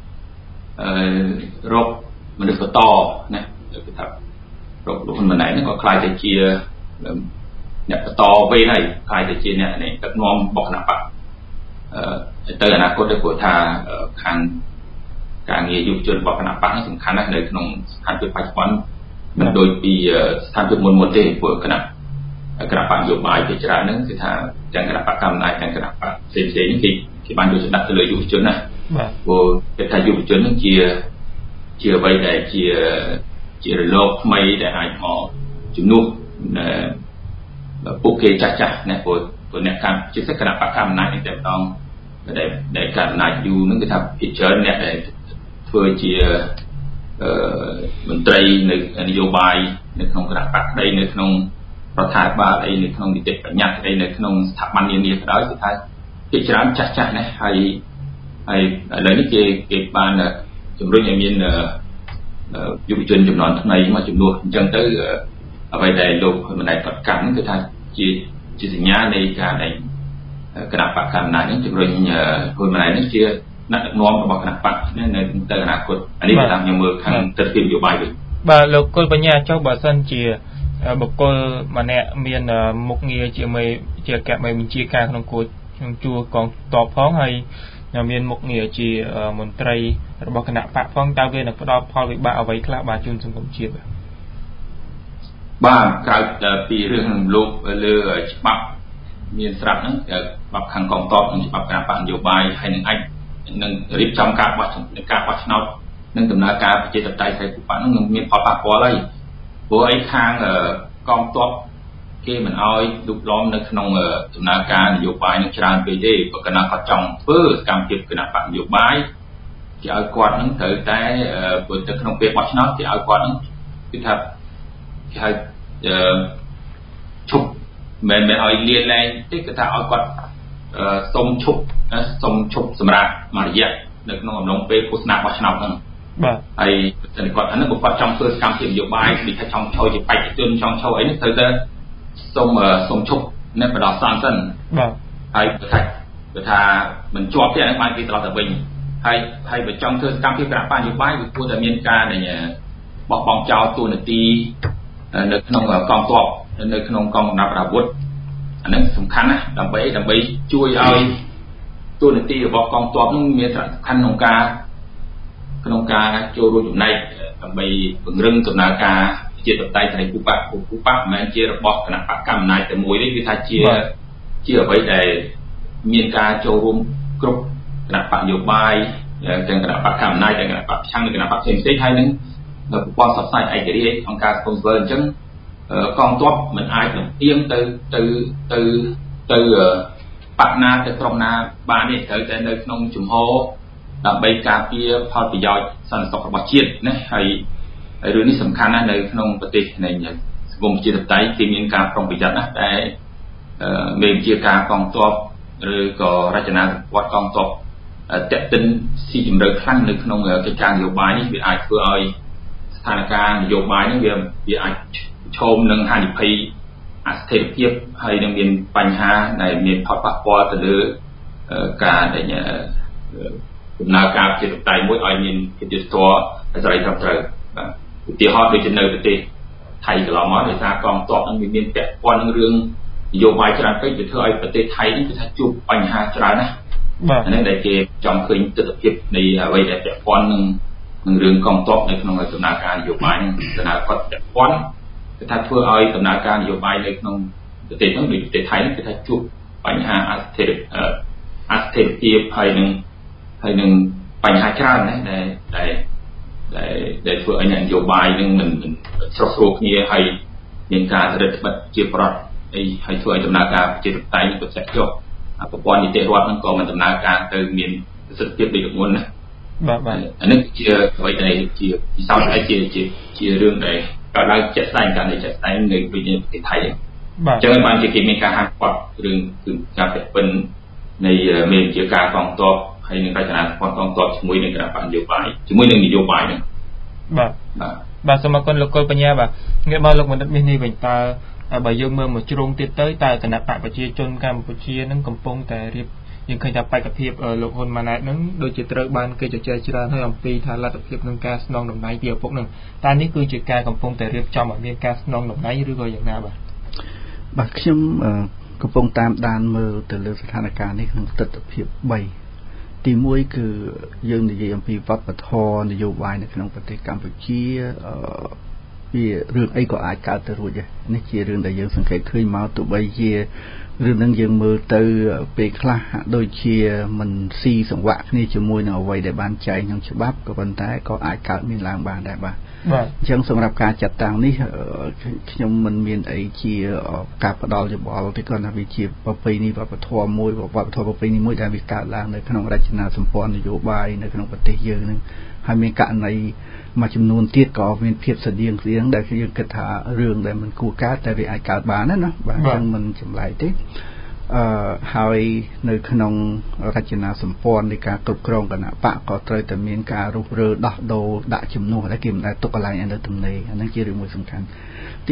រកមនុស្សបន្តណាគឺថារកលោកហ៊ុនម៉ាណែតនេះក៏ខ្លាយទៅជាអ្នកបន្តវេនហើយខ្លាយទៅជាអ្នកដឹកនាំរបស់គណៈបកទៅអនាគតទៅព្រោះថាខាងការងារយុវជនរបស់គណៈបកនេះសំខាន់ណាស់នៅក្នុងស្ថានភាពបច្ចុប្បន្នមិនដូចពីស្ថានភាពមុនទេព្រោះគណៈបកនយោបាយជាច្រើនហ្នឹងគឺថាទាំងគណៈបកកម្ពុជាទាំងគណៈបកផ្សេងៗនេះគេបានយកចិត្តដាក់ទៅលើយុវជនណាបាទព្រោះគេថាយុវជនហ្នឹងជាអ្វីដែលជារលកថ្មីដែលអាចមកជំនួសពួកគេចាស់ណាព្រោះអ្នកកម្មជាគណៈបកកម្ពុជានេះតែម្ដងដែលការអំណាចយូរហ្នឹងគឺថាភាគច្រើនអ្នកដែលធ្វើជាមន្ត្រីនៅនយោបាយនៅក្នុងគណៈបកក្តីនៅក្នុងរដ្ឋាភិបាលអីនៅក្នុងនីតិបញ្ញត្តិអីនៅក្នុងស្ថាប័ននានាក៏ដោយគឺថាភាគច្រើនចាស់ណាស់ហើយឥឡូវនេះគេបានជំរុញឲ្យមានយុវជនចំនួនថ្មីមកជំនួសអញ្ចឹងទៅអ្វីដែលលោកហ៊ុនម៉ាណែតប្រកាសហ្នឹងគឺថាជាជាសញ្ញានៃការដែលគណៈបកកណ្ដាលនេះជំរុញខ្លួនម្នាក់នេះជាអ្នកដឹកនាំរបស់គណៈបកនៅទៅអនាគតអានេះតាមខ្ញុំមើលខាងទស្សនវិជ្ជានយោបាយវិញបាទលោកគុលបញ្ញាចុះបើសិនជាបុគ្គលម្នាក់មានមុខងារជាមេជាអគ្គមេបញ្ជាការក្នុងជួរកងទ័ពផងហើយមានមុខងារជាមន្ត្រីរបស់គណៈបកផងតើវានឹងផ្ដល់ផលវិបាកអ្វីខ្លះបាទជូនសង្គមជាតិបាទក្រៅពីរឿងលោកលើច្បាប់មានស្រាប់ហ្នឹងច្បាប់ខាងកងទ័ពនិងច្បាប់ការបកនយោបាយហើយនឹងអាចនឹងរៀបចំការបោះឆ្នោតនិងដំណើរការប្រជាធិបតេយ្យសេរីពពកហ្នឹងមានផលប៉ះពាល់ហើយព្រោះអីខាងកងទ័ពគេមិនអោយលុបលំនៅក្នុងដំណើរការនយោបាយនឹងច្រើនពេកទេបើកណ្ដាលគាត់ចង់ធ្វើសកម្មភាពគណៈបកនយោបាយគេឲ្យគាត់នឹងត្រូវតែព្រោះទៅក្នុងពេលបោះឆ្នោតគេឲ្យគាត់នឹងគឺថាគេហៅឈប់មិនឲ្យលាលែងទេគេថាឲ្យគាត់សុំឈប់សម្រាប់មួយរយៈនៅក្នុងអំឡុងពេលឃោសនាបោះឆ្នោតហ្នឹងបាទហើយគាត់អានេះបើគាត់ចង់ធ្វើសកម្មភាពនយោបាយដូចថាចង់ចូលជាបេក្ខជនចង់ចូលអីនេះត្រូវតែសុំឈប់នៅបដោះសន្នសិនបាទហើយបើថាមិនជាប់ទេអានេះបានគេត្រឡប់ទៅវិញហើយបើចង់ធ្វើសកម្មភាពគណៈបកនយោបាយវាគួរតែមានការដែលបោះបង់ចោលតួនាទីនៅក្នុងកងទ័ពនៅក្នុងកងកម្លាំងអាវុធអានេះសំខាន់ណាស់ដើម្បីជួយឲ្យតួនាទីរបស់កងទ័ពនឹងមានសារៈសំខាន់ក្នុងការចូលរួមចំណែកដើម្បីពង្រឹងដំណើរការជាតតៃសេរីពូប៉ាមិនមែនជារបស់គណៈបកកណ្ដាលអំណាចតែមួយទេគឺថាជាអ្វីដែលមានការចូលរួមគ្រប់គណៈបកនយោបាយទាំងគណៈបកកណ្ដាលអំណាចទាំងគណៈបកប្រឆាំងនិងគណៈបកផ្សេងៗហើយនឹងប្រព័ន្ធផ្សព្វផ្សាយឯករាជ្យអង្គការសង្គមស៊ីវិលអញ្ចឹងកងទ័ពមិនអាចលំអៀងទៅបកណាទៅក្រុមណាបានទេត្រូវតែនៅក្នុងជំហរដើម្បីការពារផលប្រយោជន៍សន្តិសុខរបស់ជាតិណាហើយរឿងនេះសំខាន់ណាស់នៅក្នុងប្រទេសនៃសង្គមជាតិតៃគេមានការប្រុងប្រយ័ត្នណាស់តែមេបញ្ជាការកងទ័ពឬក៏រចនាសម្ព័ន្ធកងទ័ពតាក់ទិនស៊ីជម្រៅខ្លាំងនៅក្នុងកិច្ចការនយោបាយនេះវាអាចធ្វើឲ្យស្ថានភាពនយោបាយនេះវាអាចឈោមនឹងហានិភ័យអស្ថិរភាពហើយនឹងមានបញ្ហាដែលមានផលប៉ះពាល់ទៅលើការដែលដំណើរការប្រជាធិបតេយ្យមួយឲ្យមានភាពយុត្តិធម៌សេរីត្រឹមត្រូវបាទឧទាហរណ៍ដូចជានៅប្រទេសថៃកន្លងមកដោយសារកងទ័ពនឹងមានពាក់ព័ន្ធនឹងរឿងនយោបាយច្រើនពេកវាធ្វើឲ្យប្រទេសថៃនេះគឺថាជួបបញ្ហាច្រើនណាស់បាទអានេះដែលគេចង់ឃើញទស្សនវិជ្ជានៃអ្វីដែលពាក់ព័ន្ធនឹងរឿងកងទ័ពនៅក្នុងដំណើរការនយោបាយនឹងដំណើរគាត់ពាក់ព័ន្ធគឺថាធ្វើឲ្យដំណើរការនយោបាយនៅក្នុងប្រទេសហ្នឹងដូចប្រទេសថៃនេះគឺថាជួបបញ្ហាអស្ថិរភាពហើយនឹងបញ្ហាច្រើនណាស់ដែលធ្វើឲ្យនយោបាយនឹងមិនស្រស់ស្រួលគ្នាហើយមានការរឹតបន្តឹងជាប្រវត្តិហើយធ្វើឲ្យដំណើរការប្រជាធិបតេយ្យនេះប្រសិទ្ធចុះប្រព័ន្ធនីតិរដ្ឋហ្នឹងក៏មិនដំណើរការទៅមានប្រសិទ្ធភាពដូចមុនណាបាទអានេះជាអ្វីដែលជាពិសោធន៍ហើយជារឿងដែលកើតឡើងជាក់ស្ដែងកាន់តែជាក់ស្ដែងនៅប្រទេសថៃបាទអញ្ចឹងបានជាគេមានការហាមឃាត់រឿងគឺការពាក់ព័ន្ធនៃមេបញ្ជាការកងទ័ពហើយនឹងរចនាសម្ព័ន្ធកងទ័ពជាមួយនឹងគណៈបកនយោបាយជាមួយនឹងនយោបាយហ្នឹងបាទសូមអរគុណលោកគុលបញ្ញាបាទងាកមកលោកបណ្ឌិតមាសនេះវិញតើបើយើងមើលមួយជ្រុងទៀតទៅតើគណៈបកប្រជាជនកម្ពុជានឹងកំពុងតែរៀបយើងឃើញថាបេក្ខភាពលោកហ៊ុនម៉ាណែតនឹងដូចជាត្រូវបានគេជជែកច្រើនហើយអំពីថាលទ្ធភាពនឹងការស្នងតំណែងពីឪពុកនឹងតើនេះគឺជាការកំពុងតែរៀបចំឲ្យមានការស្នងតំណែងឬក៏យ៉ាងណាបាទខ្ញុំកំពុងតាមដានមើលទៅលើស្ថានភាពនេះក្នុងទស្សនវិជ្ជា3ទី1គឺយើងនិយាយអំពីវប្បធម៌នយោបាយនៅក្នុងប្រទេសកម្ពុជាវារឿងអីក៏អាចកើតទៅរួចដែរនេះជារឿងដែលយើងសង្កេតឃើញមកទោះបីជារឿងនឹងយើងមើលទៅពេលខ្លះដូចជាមិនស៊ីសង្វាក់គ្នាជាមួយនឹងអ្វីដែលបានចែងក្នុងច្បាប់ក៏ប៉ុន្តែក៏អាចកើតមានឡើងបានដែរបាទអញ្ចឹងសម្រាប់ការចាត់តាំងនេះខ្ញុំមិនមានអីជាការផ្ដល់យោបល់ទេគ្រាន់តែវាជាប្រពៃណីវប្បធម៌មួយប្រពៃណីមួយដែលវាកើតឡើងនៅក្នុងរចនាសម្ព័ន្ធនយោបាយនៅក្នុងប្រទេសយើងនឹងហើយមានករណីមួយចំនួនទៀតក៏មានភាពស្តៀងគ្នាដែលយើងគិតថារឿងដែលមិនគួរកើតតែវាអាចកើតបានណាបាទអញ្ចឹងមិនចម្លែកទេហើយនៅក្នុងរចនាសម្ព័ន្ធនៃការគ្រប់គ្រងគណៈបកក៏ត្រូវតែមានការរុះរើដោះដូរដាក់ជំនួសដែលគេមិនដែលទុកកន្លែងឲ្យនៅទំនេរអានឹងជារឿងមួយសំខាន់ទី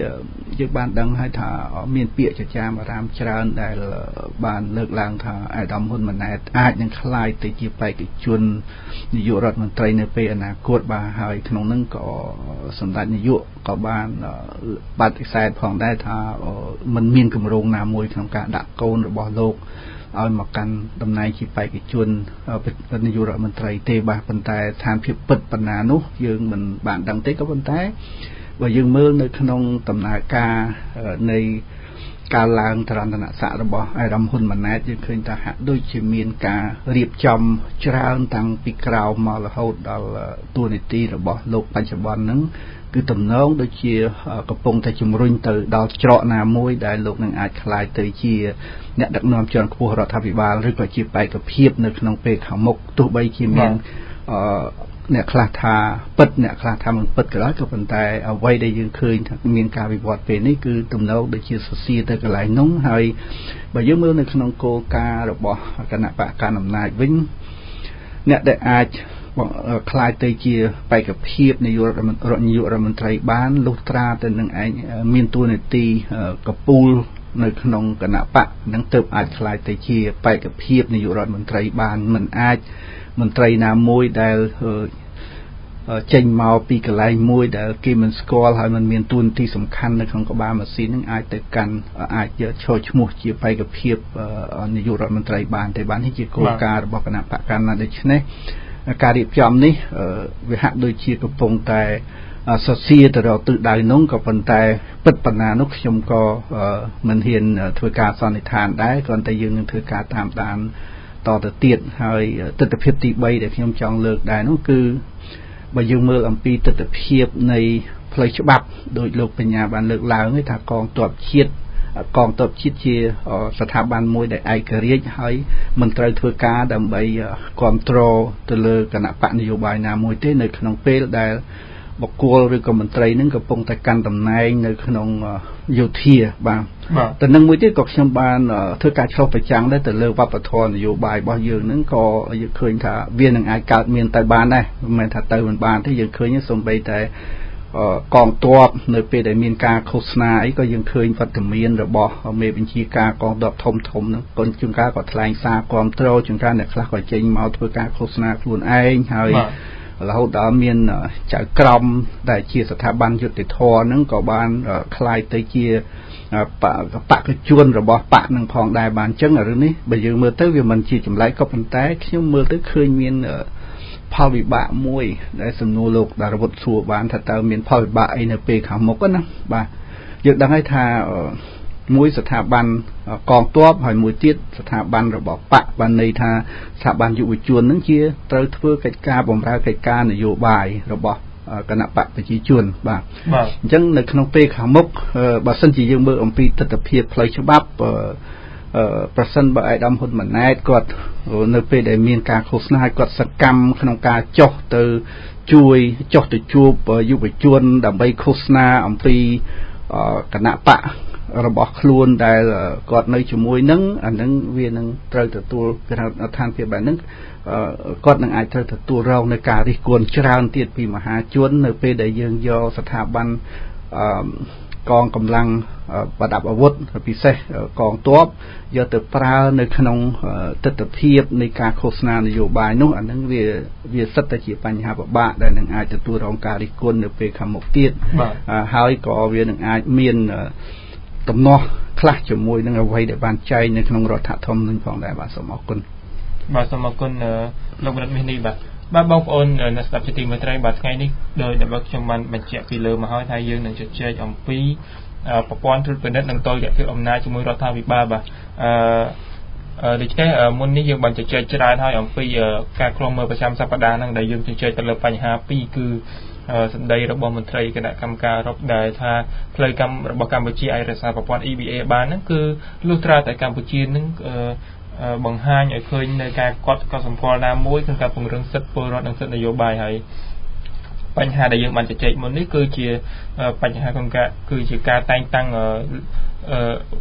2យើងបានដឹងហើយថាមានពាក្យចចាមអារាមច្រើនដែលបានលើកឡើងថាអាដាមហ៊ុនម៉ាណែតអាចនឹងក្លាយទៅជាបេក្ខជននាយករដ្ឋមន្ត្រីនៅពេលអនាគតបាទហើយក្នុងនោះក៏សម្ដេចនាយកក៏បានបដិសេធផងដែរថាมันមានគម្រោងណាមួយក្នុងការដាក់កូនរបស់លោកឲ្យមកកាន់តំណែងជាបេក្ខជននាយករដ្ឋមន្ត្រីទេបាទប៉ុន្តែស្ថានភាពពិតប៉ុណ្ណានោះយើងមិនបានដឹងទេក៏ប៉ុន្តែបើយើងមើលនៅក្នុងដំណើរការនៃការឡើងតរន្តនស័ក្តិរបស់អាដាមហ៊ុនម៉ាណែតយើងឃើញថាហាក់ដូចជាមានការរៀបចំច្រើនតាំងពីក្រោមមករហូតដល់ទួលនីតិរបស់លោកបច្ចុប្បន្នហ្នឹងគឺទំនងដូចជាកំពុងតែជំរុញទៅដល់ច្រកណាមួយដែលលោកនឹងអាចក្លាយទៅជាអ្នកដឹកនាំជាន់ខ្ពស់រដ្ឋាភិបាលឬក៏ជាបេក្ខភាពនៅក្នុងពេលខាងមុខទោះបីជាមានអ្នកខ្លះថាពិតអ្នកខ្លះថាមិនពិតក៏ដោយក៏ប៉ុន្តែអ្វីដែលយើងឃើញថាមានការវិវត្តពេលនេះគឺទំនងដូចជាសរសៀទៅកន្លែងនោះហើយបើយើងមើលនៅក្នុងគោលការណ៍របស់គណៈបកកណ្ដាលអំណាចវិញអ្នកដែលអាចខ្លាយទៅជាបេក្ខភាពនាយករដ្ឋមន្ត្រីបានលុះត្រាទៅនឹងឯងមានតួនាទីកពូលនៅក្នុងគណៈបកនឹងទើបអាចខ្លាយទៅជាបេក្ខភាពនាយករដ្ឋមន្ត្រីបានមិនអាចមន្ត្រីណាមួយដែលចេញមកពីកន្លែងមួយដែលគេមិនស្គាល់ហើយมันមានតួនាទីសំខាន់នៅក្នុងក្បាលម៉ាស៊ីននឹងអាចទៅកាន់អាចឈរឈ្មោះជាបេក្ខភាពនាយករដ្ឋមន្ត្រីបានតែបាននេះជាគោលការណ៍របស់គណៈបកកណ្ដាលដូច្នេះការរៀបចំនេះវាហាក់ដូចជាកំពុងតែសរសៀទៅរកទិសដៅនោះក៏ប៉ុន្តែពិតប៉ុណ្ណានោះខ្ញុំក៏មិនហ៊ានធ្វើការសន្និដ្ឋានដែរគ្រាន់តែយើងនឹងធ្វើការតាមដានតទៅទៀតហើយទស្សនវិជ្ជាទី3ដែលខ្ញុំចង់លើកដែរនោះគឺបើយើងមើលអំពីទស្សនវិជ្ជានៃផ្លូវច្បាប់ដោយលោកបញ្ញាបានលើកឡើងថាកងទ័ពជាតិជាស្ថាប័នមួយដែលឯករាជ្យហើយមិនត្រូវធ្វើការដើម្បីគ្រប់គ្រងទៅលើគណៈបកនយោបាយណាមួយទេនៅក្នុងពេលដែលបុគ្គលឬក៏មន្ត្រីនឹងកំពុងតែកាន់តំណែងនៅក្នុងយោធាបាទតែនឹងមួយទៀតក៏ខ្ញុំបានធ្វើការឆ្លុះប្រចាំងដែរទៅលើវប្បធម៌នយោបាយរបស់យើងនឹងក៏យើងឃើញថាវានឹងអាចកើតមានទៅបានដែរមិនមែនថាទៅមិនបានទេយើងឃើញសូម្បីតែកងទ័ពនៅពេលដែលមានការឃោសនាអីក៏យើងឃើញវត្តមានរបស់មេបញ្ជាការកងទ័ពធំហ្នឹងក៏ជួនកាលក៏ថ្លែងសារគ្រប់គ្រងជួនកាលអ្នកខ្លះក៏ចេញមកធ្វើការឃោសនាខ្លួនឯងហើយរហូតដល់មានចៅក្រមដែលជាស្ថាប័នយុតិធធហ្នឹងក៏បានคล้ายទៅជាបកជនរបស់បកនឹងផងដែរបានអញ្ចឹងរឿងនេះបើយើងមើលទៅវាមិនជាចម្លែកក៏ប៉ុន្តែខ្ញុំមើលទៅឃើញមានផលវិបាកមួយដែលសំណួរលោកដារវុធសួរបានថាតើមានផលវិបាកអីនៅពេលខាងមុខណាបាទយើងដឹងហើយថាមួយស្ថាប័នកងទ័ពហើយមួយទៀតស្ថាប័នរបស់បកបានន័យថាស្ថាប័នយុវជននឹងជាត្រូវធ្វើកិច្ចការបម្រើកិច្ចការនយោបាយរបស់គណៈបកប្រជាជនបាទអញ្ចឹងនៅក្នុងពេលខាងមុខបើសិនជាយើងមើលអំពីទស្សនវិជ្ជាផ្លូវច្បាប់ប្រសិនបើអាដាមហ៊ុនម៉ាណែតគាត់នៅពេលដែលមានការឃោសនាឲ្យគាត់សកម្មក្នុងការចុះទៅជួបយុវជនដើម្បីឃោសនាអំពីគណៈបករបស់ខ្លួនដែលគាត់នៅជាមួយនឹងអានឹងវានឹងត្រូវទទួលស្ថានភាពបែបហ្នឹងគាត់នឹងអាចត្រូវទទួលរងនៅការរិះគន់ច្រើនទៀតពីមហាជននៅពេលដែលយើងយកស្ថាប័នកងកម្លាំងប្រដាប់អាវុធពិសេសកងទ័ពយកទៅប្រើនៅក្នុងទស្សនវិជ្ជានៃការឃោសនានយោបាយនោះអានឹងវាសិតតែជាបញ្ហាពិបាកដែលនឹងអាចទទួលរងការរិះគន់នៅពេលខាងមុខទៀតហើយក៏វានឹងអាចមានទំនាស់ខ្លះជាមួយនឹងអ្វីដែលបានចែងនៅក្នុងរដ្ឋធម្មនុញ្ញផងដែរបាទសូមអរគុណបាទសូមអរគុណលោករដ្ឋមាសនេះបាទបងប្អូនអ្នកស្ដាប់ជាទីមេត្រីបាទថ្ងៃនេះដោយដែលខ្ញុំបានបញ្ជាក់ពីលើមកហើយថាយើងនឹងជជែកអំពីប្រព័ន្ធត្រួតពិនិត្យនិងតុល្យភាពអំណាចជាមួយរដ្ឋាភិបាលបាទដូច្នេះមុននេះយើងបានជជែកច្រើនហើយអំពីការឃ្លាំមើលប្រចាំសប្តាហ៍ហ្នឹងដែលយើងជជែកទៅលើបញ្ហាពីរគឺសម្ដីរបស់មន្ត្រីគណៈកម្មការរដ្ឋដែលថាផ្លូវកម្មរបស់កម្ពុជាអាចរក្សាប្រព័ន្ធ EBA បានហ្នឹងគឺលុះត្រាតែកម្ពុជានឹងបង្ហាញឲ្យឃើញនៅការកត់សម្គាល់ណាមួយក្នុងការពង្រឹងសិទ្ធិពលរដ្ឋនិងសិទ្ធិនយោបាយហើយបញ្ហាដែលយើងបានជជែកមុននេះគឺជាបញ្ហាក្នុងការគឺជាការតែងតាំង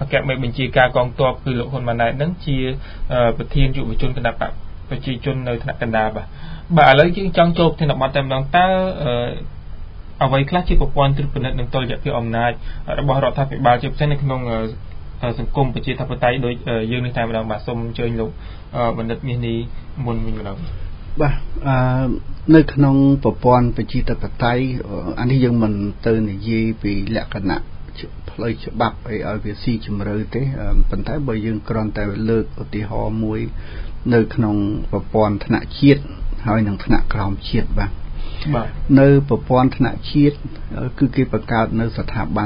អគ្គមេបញ្ជាការកងទ័ពគឺលោកហ៊ុនម៉ាណែតនឹងជាប្រធានយុវជនគណបកប្រជាជននៅថ្នាក់កណ្ដាលបាទឥឡូវយើងចង់ចូលប្រធានបទតែម្ដងតើអ្វីខ្លះជាប្រព័ន្ធត្រួតពិនិត្យនិងតុល្យភាពអំណាចរបស់រដ្ឋាភិបាលជាពិសេសនៅក្នុងសង្គមប្រជាធិបតេយ្យដូចយើងនេះតែម្ដងបាទសូមអញ្ជើញលោកបណ្ឌិតមាសនេះមុនវិញម្ដងបាទនៅក្នុងប្រព័ន្ធប្រជាធិបតេយ្យអានេះយើងមិនទៅនិយាយពីលក្ខណៈផ្លូវច្បាប់ឲ្យវាស៊ីជម្រៅទេប៉ុន្តែបើយើងគ្រាន់តែលើកឧទាហរណ៍មួយនៅក្នុងប្រព័ន្ធថ្នាក់ជាតិហើយនិងថ្នាក់ក្រោមជាតិបាទនៅប្រព័ន្ធថ្នាក់ជាតិគឺគេបង្កើតនៅស្ថាប័ន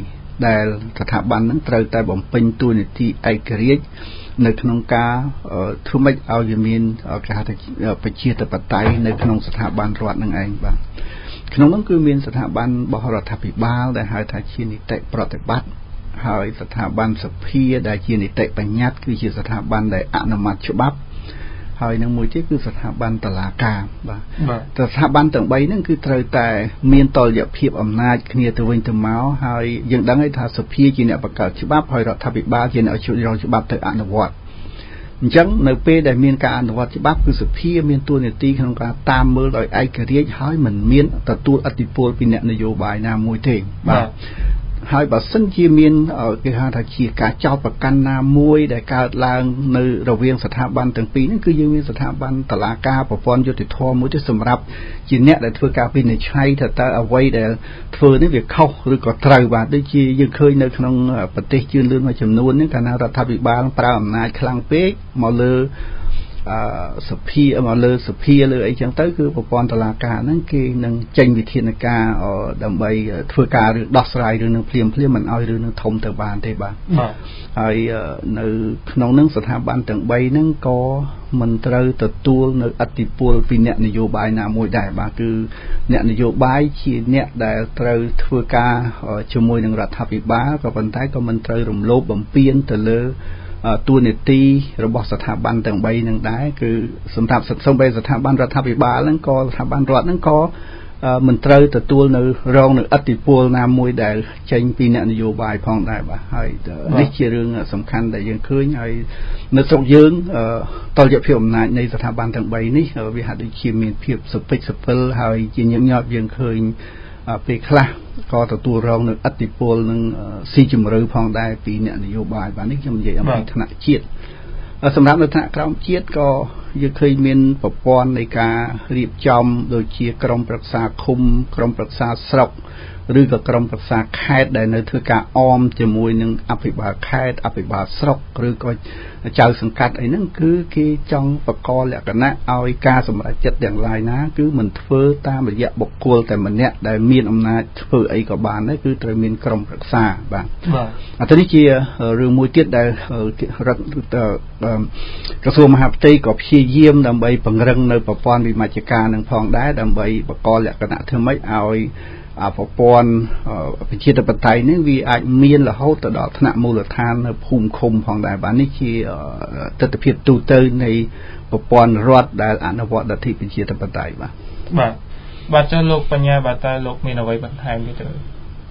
3ដែលស្ថាប័នហ្នឹងត្រូវតែបំពេញតួនាទីឯករាជ្យនៅក្នុងការធ្វើម៉េចឲ្យវាមានគេហៅថាប្រជាធិបតេយ្យនៅក្នុងស្ថាប័នរដ្ឋនឹងឯងបាទក្នុងនោះគឺមានស្ថាប័នរបស់រដ្ឋាភិបាលដែលហៅថាជានីតិប្រតិបត្តិហើយស្ថាប័នសភាដែលជានីតិបញ្ញត្តិគឺជាស្ថាប័នដែលអនុម័តច្បាប់ហើយនឹងមួយទៀតគឺស្ថាប័នតុលាការបាទស្ថាប័នទាំង3ហ្នឹងគឺត្រូវតែមានតុល្យភាពអំណាចគ្នាទៅវិញទៅមកហើយយើងដឹងហើយថាសភាជាអ្នកបង្កើតច្បាប់ហើយរដ្ឋាភិបាលជាអ្នកជួយរកច្បាប់ទៅអនុវត្តអញ្ចឹងនៅពេលដែលមានការអនុវត្តច្បាប់គឺសភាមានតួនាទីក្នុងការតាមមើលដោយឯករាជ្យហើយមិនមានទទួលឥទ្ធិពលពីអ្នកនយោបាយណាមួយទេបាទហើយបើសិនជាមានគេហៅថាជាការចោទប្រកាន់ណាមួយដែលកើតឡើងនៅរវាងស្ថាប័នទាំងពីរហ្នឹងគឺយើងមានស្ថាប័នតុលាការប្រព័ន្ធយុតិធម៌មួយទៀតសម្រាប់ជាអ្នកដែលធ្វើការវិនិច្ឆ័យថាតើអ្វីដែលធ្វើនេះវាខុសឬក៏ត្រូវបាទដូចជាយើងឃើញនៅក្នុងប្រទេសជឿនលឿនមួយចំនួនហ្នឹងកាលណារដ្ឋាភិបាលប្រើអំណាចខ្លាំងពេកមកលើសភាមកលើសភាលើអីចឹងទៅគឺប្រព័ន្ធតុលាការហ្នឹងគេនឹងចេញវិធានការដើម្បីធ្វើការឬដោះស្រាយរឿងនឹងភ្លាមមិនឲ្យរឿងនឹងធំទៅបានទេបាទហើយនៅក្នុងហ្នឹងស្ថាប័នទាំង3ហ្នឹងក៏មិនត្រូវទទួលនៅឥទ្ធិពលពីអ្នកនយោបាយណាមួយដែរបាទគឺអ្នកនយោបាយជាអ្នកដែលត្រូវធ្វើការជាមួយនឹងរដ្ឋាភិបាលក៏ប៉ុន្តែក៏មិនត្រូវរំលោភបំពានទៅលើតួនាទីរបស់ស្ថាប័នទាំង3នឹងដែរគឺសម្រាប់សំបីស្ថាប័នរដ្ឋាភិបាលហ្នឹងក៏ស្ថាប័នរដ្ឋហ្នឹងក៏មិនត្រូវទទួលនៅរងនៅឥទ្ធិពលណាមួយដែលចេញពីអ្នកនយោបាយផងដែរបាទហើយនេះជារឿងសំខាន់ដែលយើងឃើញហើយនៅស្រុកយើងតុល្យភាពអំណាចនៃស្ថាប័នទាំង3នេះវាហាក់ដូចជាមានភាពសពិចសពិលហើយជាញឹកញាប់យើងឃើញពេលខ្លះក៏ទទួលរងនៅឥទ្ធិពលនឹងស៊ីជម្រៅផងដែរពីអ្នកនយោបាយបាទនេះខ្ញុំនិយាយអំពីថ្នាក់ជាតិសម្រាប់នៅថ្នាក់ក្រោមជាតិក៏យើងឃើញមានប្រព័ន្ធនៃការរៀបចំដូចជាក្រុមប្រឹក្សាឃុំក្រុមប្រឹក្សាស្រុកឬក៏ក្រុមប្រឹក្សាខេត្តដែលនៅធ្វើការអមជាមួយនឹងអភិបាលខេត្តអភិបាលស្រុកឬក៏ចៅសង្កាត់អីហ្នឹងគឺគេចង់បកលក្ខណៈឲ្យការសម្រេចចិត្តទាំងឡាយណាគឺមិនធ្វើតាមរយៈបុគ្គលតែម្នាក់ដែលមានអំណាចធ្វើអីក៏បានដែរគឺត្រូវមានក្រុមប្រឹក្សាបាទអាទៅនេះជារឿងមួយទៀតដែលរដ្ឋក្រសួងមហាផ្ទៃក៏ព្យាយាមដើម្បីពង្រឹងនៅប្រព័ន្ធវិមជ្ឈការនឹងផងដែរដើម្បីបកលលក្ខណៈធ្វើម៉េចឲ្យប្រព័ន្ធប្រជាធិបតេយ្យនេះវាអាចមានរហូតទៅដល់ថ្នាក់មូលដ្ឋាននៅភូមិឃុំផងដែរបាទនេះជាទស្សនវិជ្ជាទូទៅនៃប្រព័ន្ធរដ្ឋដែលអនុវត្តលទ្ធិប្រជាធិបតេយ្យបាទចុះលោកបញ្ញាបាទតើលោកមានអ្វីបន្ថែមទៀតទេ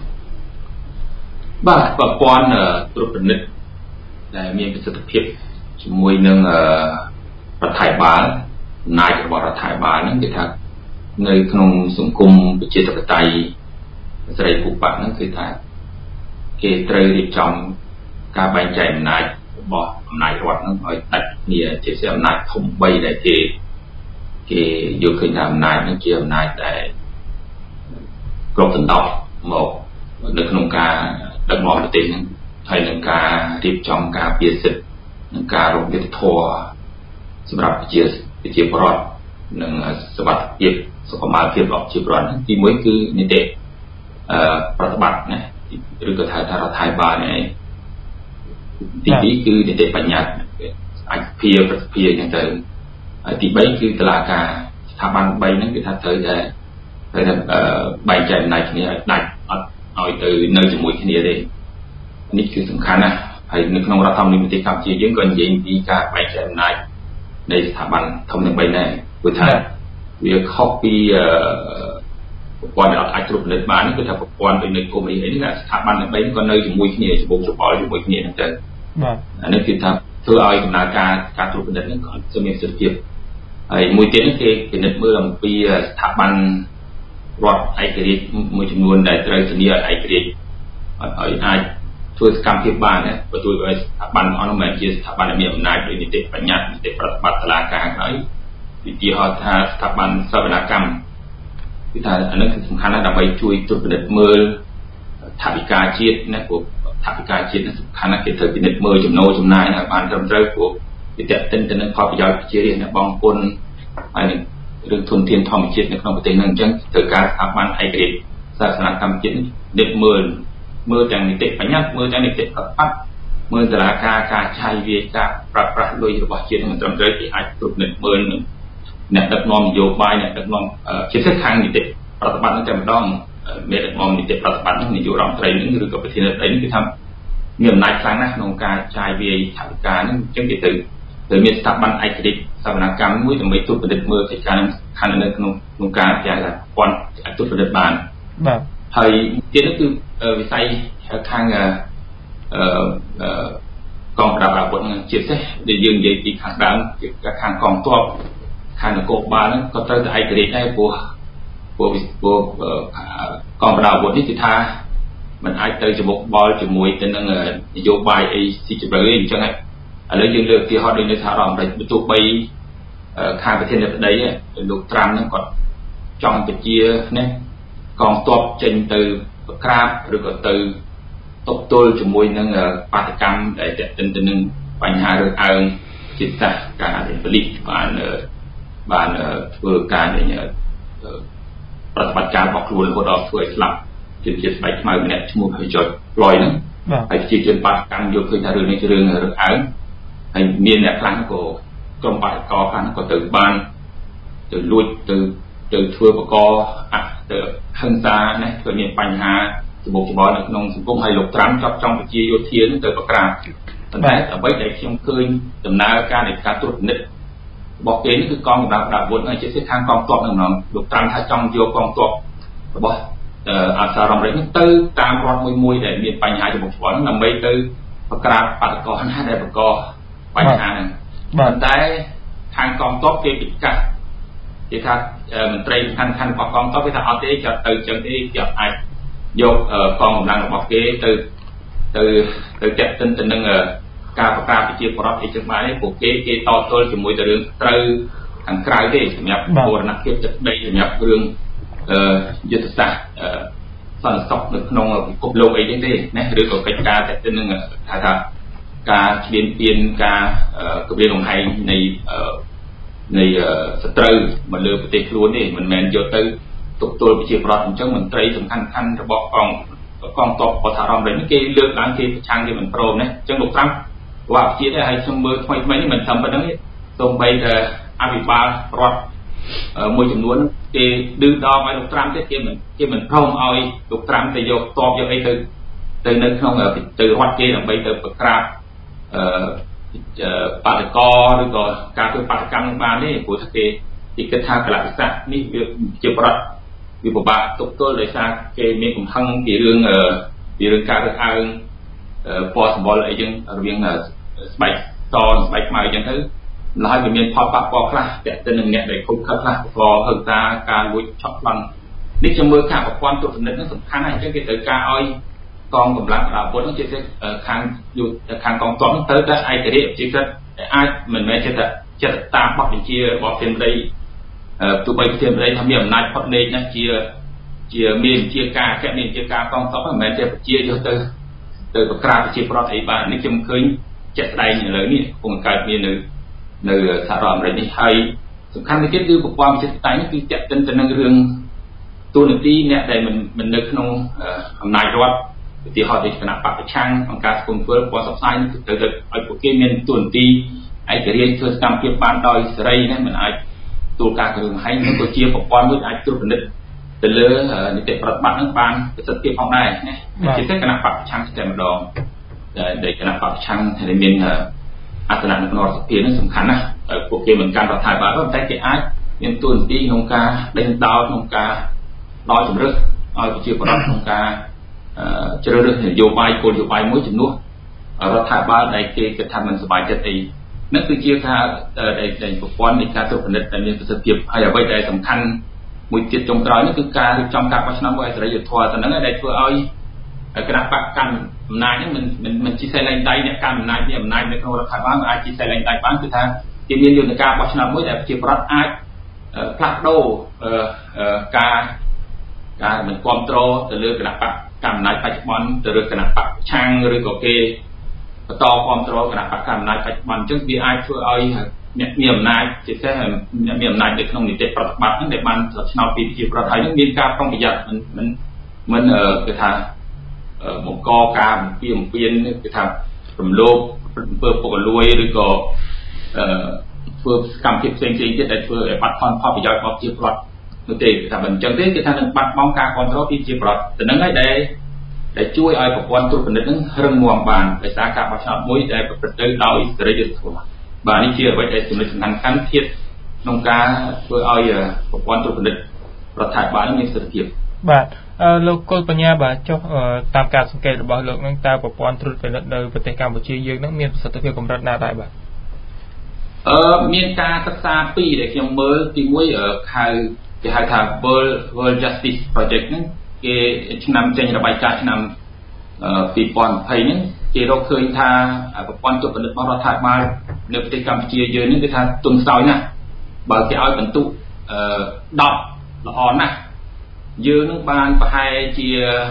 បាទប្រព័ន្ធត្រួតពិនិត្យដែលមានប្រសិទ្ធភាពជាមួយនឹងរដ្ឋាភិបាលអំណាចរបស់រដ្ឋាភិបាលហ្នឹងគេថានៅក្នុងសង្គមប្រជាធិបតេយ្យសេរីភូប៉ាហ្នឹងគឺថាគេត្រូវរៀបចំការបែងចែកអំណាចរបស់អំណាចរដ្ឋហ្នឹងឲ្យដាច់គ្នាជាពិសេសអំណាចធំ3ដែលគេយកឃើញថាអំណាចហ្នឹងជាអំណាចដែលគ្របដណ្ដប់មកនៅក្នុងការដឹកនាំប្រទេសហ្នឹងហើយនឹងការរៀបចំការពារសិទ្ធិនិងការរកយុត្តិធម៌សម្រាប់ប្រជាពលរដ្ឋនិងសុខភាពសុខុមាលភាពរបស់ប្រជាពលរដ្ឋទី1គឺនីតិប្រតិបត្តិណាឬក៏ថារដ្ឋាភិបាលនេះទី2គឺនីតិបញ្ញត្តិអាចភាប្រសិទ្ធភាពអញ្ចឹងទៅទី3គឺតុលាការស្ថាប័ន3ហ្នឹងគឺថាត្រូវតែបែងចែកអំណាចគ្នាឲ្យដាច់អត់ឲ្យទៅនៅជាមួយគ្នាទេនេះគឺសំខាន់ណាស់ហើយនៅក្នុងរដ្ឋធម្មនុញ្ញប្រទេសកម្ពុជាយើងក៏និយាយពីការបែងចែកអំណាចនៃស្ថាប័នធំទាំង3ដែរព្រោះថាវាខុសពីប្រព័ន្ធដែលអាចត្រួតពិនិត្យបានគឺថាប្រព័ន្ធដូចនៅគុំអីនេះស្ថាប័នទាំង3ក៏នៅជាមួយគ្នាច្បងច្បល់ជាមួយគ្នាហ្នឹងទៅបាទអានេះគឺថាធ្វើឲ្យដំណើរការត្រួតពិនិត្យហ្នឹងក៏មានប្រសិទ្ធភាពហើយមួយទៀតគេពិនិត្យមើលអំពីស្ថាប័នរដ្ឋឯករាជ្យមួយចំនួនដែលត្រូវធានាឲ្យឯករាជ្យឲ្យអាចធ្វើសកម្មភាពបានណាបើជួយឲ្យស្ថាប័នអស់នោះមិនជាស្ថាប័នដែលមានអំណាចដោយនីតិបញ្ញត្តិនីតិប្រតិបត្តិតុលាការហើយវិជាហៅថាស្ថាប័នសវនកម្មគឺថាអានេះគឺសំខាន់ណាស់ដើម្បីជួយត្រួតពិនិត្យមើលថវិកាជាតិណាព្រោះថវិកាជាតិនេះសំខាន់ណាស់គេត្រូវពិនិត្យមើលចំណូលចំណាយឲ្យបានត្រឹមត្រូវព្រោះវាទាក់ទិនទៅនឹងផលប្រយោជន៍ប្រជារាស្ត្រណាបងពុនហើយនឹងរឿងធនធានធម្មជាតិនៅក្នុងប្រទេសហ្នឹងអញ្ចឹងត្រូវការស្ថាប័នឯករាជ្យសាសនាកម្មជាតិនិយាយមើលទាំងនីតិបញ្ញត្តិមើលទាំងនីតិប្រតិបត្តិមើលតឡាការចាយវាយការប្រើប្រាស់លុយរបស់ជាតិមិនត្រឹមត្រូវគេអាចត្រួតពិនិត្យមើលអ្នកដឹកនាំនយោបាយអ្នកដឹកនាំជាពិសេសខាងនីតិប្រតិបត្តិហ្នឹងតែម្ដងមេដឹកនាំនីតិប្រតិបត្តិហ្នឹងនាយករដ្ឋមន្ត្រីហ្នឹងឬក៏ប្រធានាធិបតីហ្នឹងគឺថាមានអំណាចខ្លាំងណាស់ក្នុងការចាយវាយថវិកាហ្នឹងអញ្ចឹងគេត្រូវមានស្ថាប័នឯករាជ្យសវនកម្មមួយដើម្បីត្រួតពិនិត្យមើលកិច្ចការហ្នឹងខាងនៅក្នុងការចាយថាព័ន្ធអាចត្រួតពិនិត្យបានបាទហើយទៀតនោះគឺវិស័យខាងកងប្រដាប់អាវុធហ្នឹងជាពិសេសដែលយើងនិយាយពីខាងដើមជាខាងកងទ័ពខាងនគរបាលហ្នឹងក៏ត្រូវតែឯករាជ្យដែរព្រោះកងប្រដាប់អាវុធនេះគឺថាมันអាចទៅច្បុកបល់ជាមួយទៅនឹងនយោបាយអីស៊ីជម្រៅអីអញ្ចឹងឥឡូវយើងលើកឧទាហរណ៍ដូចនៅសហរដ្ឋអាមេរិកទោះបីខាងប្រធានាធិបតីលោកត្រាំហ្នឹងគាត់ចង់បញ្ជាណាកងទ័ពចេញទៅប្រក្រាបឬក៏ទៅតបទល់ជាមួយនឹងបាតកម្មដែលទាក់ទិនទៅនឹងបញ្ហារឿងអើងជាតិសាសន៍ការដែលប៉ូលីសបានធ្វើការប្រតិបត្តិការរបស់ខ្លួនរហូតដល់ធ្វើឲ្យស្លាប់ជាស្បែកខ្មៅម្នាក់ឈ្មោះហើយចុចផ្លយហ្នឹងហើយជាជនបាតកម្មយកឃើញថារឿងនេះជារឿងអើងហើយមានអ្នកខ្លះក៏ក្រុមបាតកោខ្លះក៏ទៅបានទៅលួចទៅធ្វើបកទៅហិង្សាណាគឺមានបញ្ហាច្បុកច្បល់នៅក្នុងសង្គមហើយលោកត្រាំចង់ពជាយោធានឹងទៅប្រក្រាបប៉ុន្តែអ្វីដែលខ្ញុំឃើញដំណើរការនៃការត្រួតពិនិត្យរបស់គេនេះគឺកងកម្លាំងប្រដាប់អាវុធហើយជាខាងកងទ័ពនឹងលោកត្រាំថាចង់យកកងទ័ពរបស់អាសារ៉ាមេរិកទៅតាមរដ្ឋមួយដែលមានបញ្ហាច្បុកច្បល់ដើម្បីទៅប្រក្រាបបាតកោណាដែលបង្កបញ្ហាហ្នឹងប៉ុន្តែខាងកងទ័ពគេពិកាសគេថាមន្ត្រីសំខាន់របស់កងទ័ពគេថាអត់ទេចាប់ទៅចឹងទេគេអាចយកកងកម្លាំងរបស់គេទៅតាក់ទិនទៅនឹងការប្រកាសប្រជាពលរដ្ឋអីចឹងបានទេពួកគេតទល់ជាមួយទៅរឿងត្រូវខាងក្រៅទេសម្រាប់បូរណភាពទឹកដីសម្រាប់រឿងយុទ្ធសាស្ត្រសន្តិសុខនៅក្នុងពិភពលោកអីទេណាឬក៏កិច្ចការតាក់ទិននឹងថាការឈ្លានពានការគម្រាមកំហែងនៃសត្រូវមកលើប្រទេសខ្លួនទេមិនមែនយកទៅទប់ទល់ប្រជាពលរដ្ឋអញ្ចឹងមន្ត្រីសំខាន់របស់កងទ័ពរបស់សហរដ្ឋអាមេរិកគេលើកឡើងគេប្រឆាំងគេមិនព្រមណាអញ្ចឹងលោកត្រាំវាអាជាតិហើយខ្ញុំមើលថ្មីនេះមិនធំប៉ុណ្្នឹងទេសូម្បីតែអភិបាលរដ្ឋមួយចំនួនគេឌឺដងឲ្យលោកត្រាំទៀតគេមិនព្រមឲ្យលោកត្រាំទៅយកទ័ពយកអីទៅនៅក្នុងទៅរដ្ឋគេដើម្បីទៅប្រក្រាបបាតកោឬក៏ការធ្វើបាតកម្មនឹងបានទេព្រោះថាគេគិតថាកលៈវិសាស្ត្រនេះវាជាប្រវត្តិវាពិបាកទប់ទល់ដោយសារគេមានកំហឹងពីរឿងការរើសអើងពណ៌សម្បុរអីចឹងរវាងស្បែកតស្បែកខ្មៅចឹងទៅហើយវាមានផលប៉ះពាល់ខ្លះតែទៅនឹងអ្នកដែលខុសខិតខ្លះក៏ហឹង្សាការលួចឆក់ប្លន់នេះខ្ញុំមើលថាប្រព័ន្ធត្រួតពិនិត្យហ្នឹងសំខាន់ណាស់អញ្ចឹងគេត្រូវការឲ្យកងកម្លាំងប្រដាប់អាវុធហ្នឹងជាពិសេសខាងកងទ័ពហ្នឹងត្រូវតែឯករាជ្យជាកិច្ចអាចមិនមែនចិត្តតាមបទបញ្ជារបស់ប្រធានាធិបតីទោះបីប្រធានាធិបតីថាមានអំណាចផុតលេខណាជាមានជាការអគ្គមានជាការកងទ័ពមិនមែនតែប្រជាយកទៅប្រក្រាបប្រជាប្រដ្ឋអីបាននេះខ្ញុំឃើញជាក់ស្ដែងឥឡូវនេះកំពុងកើតមាននៅសហរដ្ឋអាមេរិកនេះហើយសំខាន់មួយទៀតគឺប្រព័ន្ធប្រជាធិបតេយ្យនេះគឺតាក់ទិនទៅនឹងរឿងទូនាទីអ្នកដែលមិននៅក្នុងអំណាចរដ្ឋឧទាហរណ៍ដូចគណៈបព្វប្រឆាំងអង្គការសង្គមស៊ីវិលព័ន្ធផ្សព្វផ្សាយនេះត្រូវទៅឲ្យពួកគេមានទូនាទីឯករាជ្យធ្វើសកម្មភាពបានដោយសេរីណាមិនអាចទូលការគ្រឿងហែងនឹងក៏ជាប្រព័ន្ធមួយអាចត្រួតពិនិត្យទៅលើនីតិប្រតិបត្តិនឹងបានប្រសិទ្ធភាពផងដែរណាជាពិសេសគណៈបព្វប្រឆាំងតែម្ដងដែលគណៈបព្វប្រឆាំងដែលមានអត្តនៈនៅក្នុងរដ្ឋសភានឹងសំខាន់ណាស់ពួកគេមិនកាន់រដ្ឋាភិបាលទេតែគេអាចមានទូនាទីក្នុងការដេញដោលក្នុងការដោយជំរឿសឲ្យប្រជាពលរដ្ឋក្នុងការជ្រើសរើសនយោបាយគោលនយោបាយមួយចំនួនរដ្ឋាភិបាលដែលគេគិតថាមិនសប្បាយចិត្តអីនោះគឺជាការដែលប្រព័ន្ធនៃការត្រួតពិនិត្យដែលមានប្រសិទ្ធភាពហើយអ្វីដែលសំខាន់មួយទៀតចុងក្រោយនេះគឺការរៀបចំការបោះឆ្នោតមួយសេរីយុត្តិធម៌ទៅនឹងដែលធ្វើឲ្យគណៈបកកាន់អំណាចហ្នឹងមិនជាសេលែងដៃអ្នកកាន់អំណាចមានអំណាចនៅក្នុងរដ្ឋាភិបាលអាចជាសេលែងដៃបានគឺថាគេមានយន្តការបោះឆ្នោតមួយដែលប្រជាពលរដ្ឋអាចផ្លាស់ប្ដូរការមិនគ្រប់គ្រងទៅលើគណៈបកកាន់អំណាចបច្ចុប្បន្នទៅលើគណៈបកឆាំងឬក៏គេបន្តគ្រប់គ្រងគណៈបកកាន់អំណាចបច្ចុប្បន្នអញ្ចឹងវាអាចធ្វើឲ្យអ្នកមានអំណាចជាពិសេសអ្នកមានអំណាចនៅក្នុងនីតិប្រតិបត្តិហ្នឹងដែលបានឆ្នោតពីប្រជាពលរដ្ឋហើយនឹងមានការប្រុងប្រយ័ត្នមិនគេថាបង្កការបំពានគេថារំលោភធ្វើពុករលួយឬក៏ធ្វើកម្មភាពផ្សេងៗទៀតដែលធ្វើឲ្យបាត់បង់ផលប្រយោជន៍របស់ប្រជាពលរដ្ឋនោះទេគេថាមិនអញ្ចឹងទេគេថានឹងបាត់បង់ការគ្រប់គ្រងពីប្រជាពលរដ្ឋទៅនឹងហើយដែលជួយឲ្យប្រព័ន្ធត្រួតពិនិត្យនឹងរឹងមាំបានដោយសារការបោះឆ្នោតមួយដែលប្រព្រឹត្តទៅដោយសេរីយុត្តិធម៌បាទនេះជាអ្វីដែលចំណុចសំខាន់ធៀបក្នុងការធ្វើឲ្យប្រព័ន្ធត្រួតពិនិត្យរដ្ឋាភិបាលមានប្រសិទ្ធភាពបាទលោកគុលបញ្ញាបាទចុះតាមការសង្កេតរបស់លោកនឹងតើប្រព័ន្ធត្រួតពិនិត្យនៅប្រទេសកម្ពុជាយើងនឹងមានប្រសិទ្ធភាពកម្រិតណាដែរបាទមានការសិក្សាពីរដែលខ្ញុំមើលទី1គេហៅថា World Justice Project ហ្នឹងគេឆ្នាំចេញរបាយការណ៍ឆ្នាំ2020ហ្នឹងគេរកឃើញថាប្រព័ន្ធត្រួតពិនិត្យរបស់រដ្ឋាភិបាលនៅប្រទេសកម្ពុជាយើងនេះគឺថាទន់ខ្សោយណាស់បើគេឲ្យបន្ទុក10ល្អណាស់យើងនឹងបានប្រហែលជា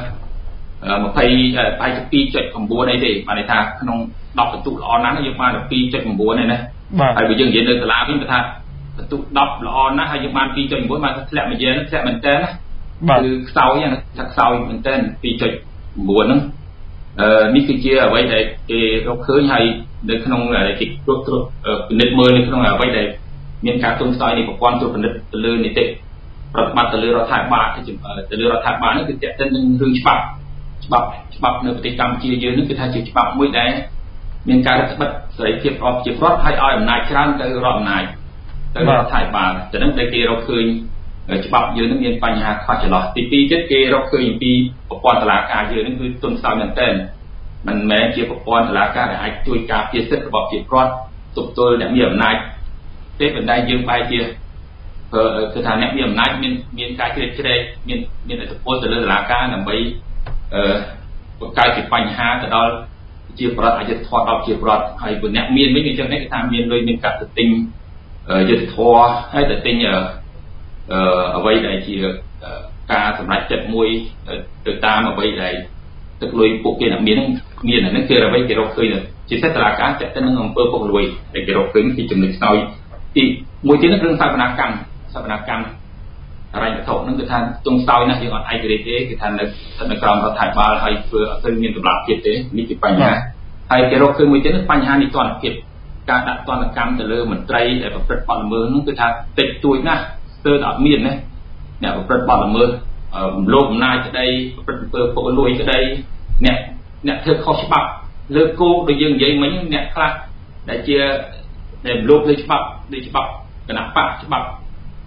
22.9 អីទេបានន័យថាក្នុង10បន្ទុកល្អណាស់យើងបាន 2.9 ឯណាហើយបើយើងនិយាយនៅសាលាវិញថាបន្ទុក10ល្អណាស់ហើយយើងបាន 2.9 បានធ្លាក់មួយយ៉ាងធ្លាក់មែនតើណាគឺខ្សោយណាថាខ្សោយមែនតើ 2.9 ហ្នឹងនេះគឺជាអ្វីដែលគេរកឃើញហើយនៅក្នុងគេត្រួតពិនិត្យមើលនៅក្នុងអ្វីដែលមានការទន់ខ្សោយនៃប្រព័ន្ធត្រួតពិនិត្យទៅលើនីតិប្រតិបត្តិទៅលើរដ្ឋាភិបាលទៅលើរដ្ឋាភិបាលនេះគឺទាក់ទិននឹងរឿងច្បាប់នៅប្រទេសកម្ពុជាយើងនេះគឺថាជាច្បាប់មួយដែលមានការរឹតបន្តឹងសេរីភាពរបស់ប្រជាពលរដ្ឋហើយឲ្យអំណាចច្រើនទៅរដ្ឋអំណាចទៅរដ្ឋាភិបាលទៅនឹងតែគេរកឃើញច្បាប់យើងនឹងមានបញ្ហាខ្វះចន្លោះទី2ទៀតគេរកឃើញអំពីប្រព័ន្ធតុលាការយើងនឹងគឺទន់ខ្សោយមែនទែនមិនមែនជាប្រព័ន្ធតុលាការដែលអាចជួយការពារសិទ្ធិរបស់ប្រជាពលរដ្ឋទប់ទល់អ្នកមានអំណាចទេប៉ុន្តែយើងបែរជាគឺថាអ្នកមានអំណាចមានការជ្រៀតជ្រែកមានឥទ្ធិពលទៅលើតុលាការដើម្បីបង្កើតជាបញ្ហាទៅដល់ជាប្រវត្តិអយុត្តិធម៌ដល់ជាប្រវត្តិហើយពួកអ្នកមានវិញអញ្ចឹងគេថាមានលុយមានកាត់ទៅទិញយុត្តិធម៌ហើយទៅទិញអ្វីដែលជាការសម្រេចចិត្តមួយទៅតាមអ្វីដែលទឹកលុយពួកគេអ្នកមានហ្នឹងគឺអ្វីគេរកឃើញជាសិទ្ធិតុលាការចាក់ទៅនឹងអង្គើពុករលួយដែលគេរកឃើញពីចំណុចខ្សោយទីមួយទៀតនោះរឿងសវនកម្មរញ្ញវត្ថុហ្នឹងគឺថាទង់ខ្សោយណាស់យើងអត់ឯករាជ្យទេគឺថានៅស្ថិតនៅក្រោមរដ្ឋាភិបាលហើយធ្វើអត់ទៅមានតម្លាភាពទេនេះជាបញ្ហាហើយគេរកឃើញមួយទៀតនោះបញ្ហានីតិរដ្ឋភាពការដាក់ទណ្ឌកម្មទៅលើមន្ត្រីដែលប្រព្រឹត្តបទល្មើសនោះគឺថាតិចតួចណាស់ស្ទើរតែអត់មានណាអ្នកប្រព្រឹត្តបទល្មើសរំលោភអំណាចក្តីប្រព្រឹត្តអំពើពុករលួយក្តីអ្នកធ្វើខុសច្បាប់លើគោលដូចយើងនិយាយមិញអ្នកខ្លះដែលជាដែលរំលោភលើច្បាប់ដូចច្បាប់គណៈបកច្បាប់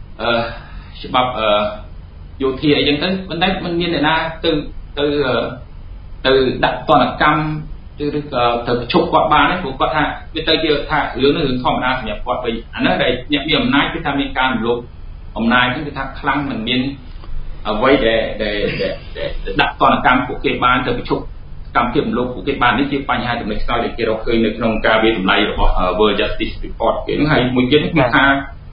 យោធាអីចឹងទៅប៉ុន្តែมันមានអ្នកណាទៅដាក់ទណ្ឌកម្មឬក៏ទៅប្រជុំគាត់បានទេព្រោះគាត់ថាវាទៅជាថារឿងនេះរឿងធម្មតាសម្រាប់គាត់វិញអានោះដែលអ្នកមានអំណាចគឺថាមានការរំលោភអំណាចហ្នឹងគឺថាខ្លាំងមិនមានអ្វីដែលដាក់ទណ្ឌកម្មពួកគេបានទៅប្រជុំកម្មភាពរំលោភពួកគេបាននេះជាបញ្ហាចំណុចខ្សោយដែលគេរកឃើញនៅក្នុងការវិតម្លៃរបស់ World Justice Report គេហ្នឹងហើយមួយទៀតគឺថា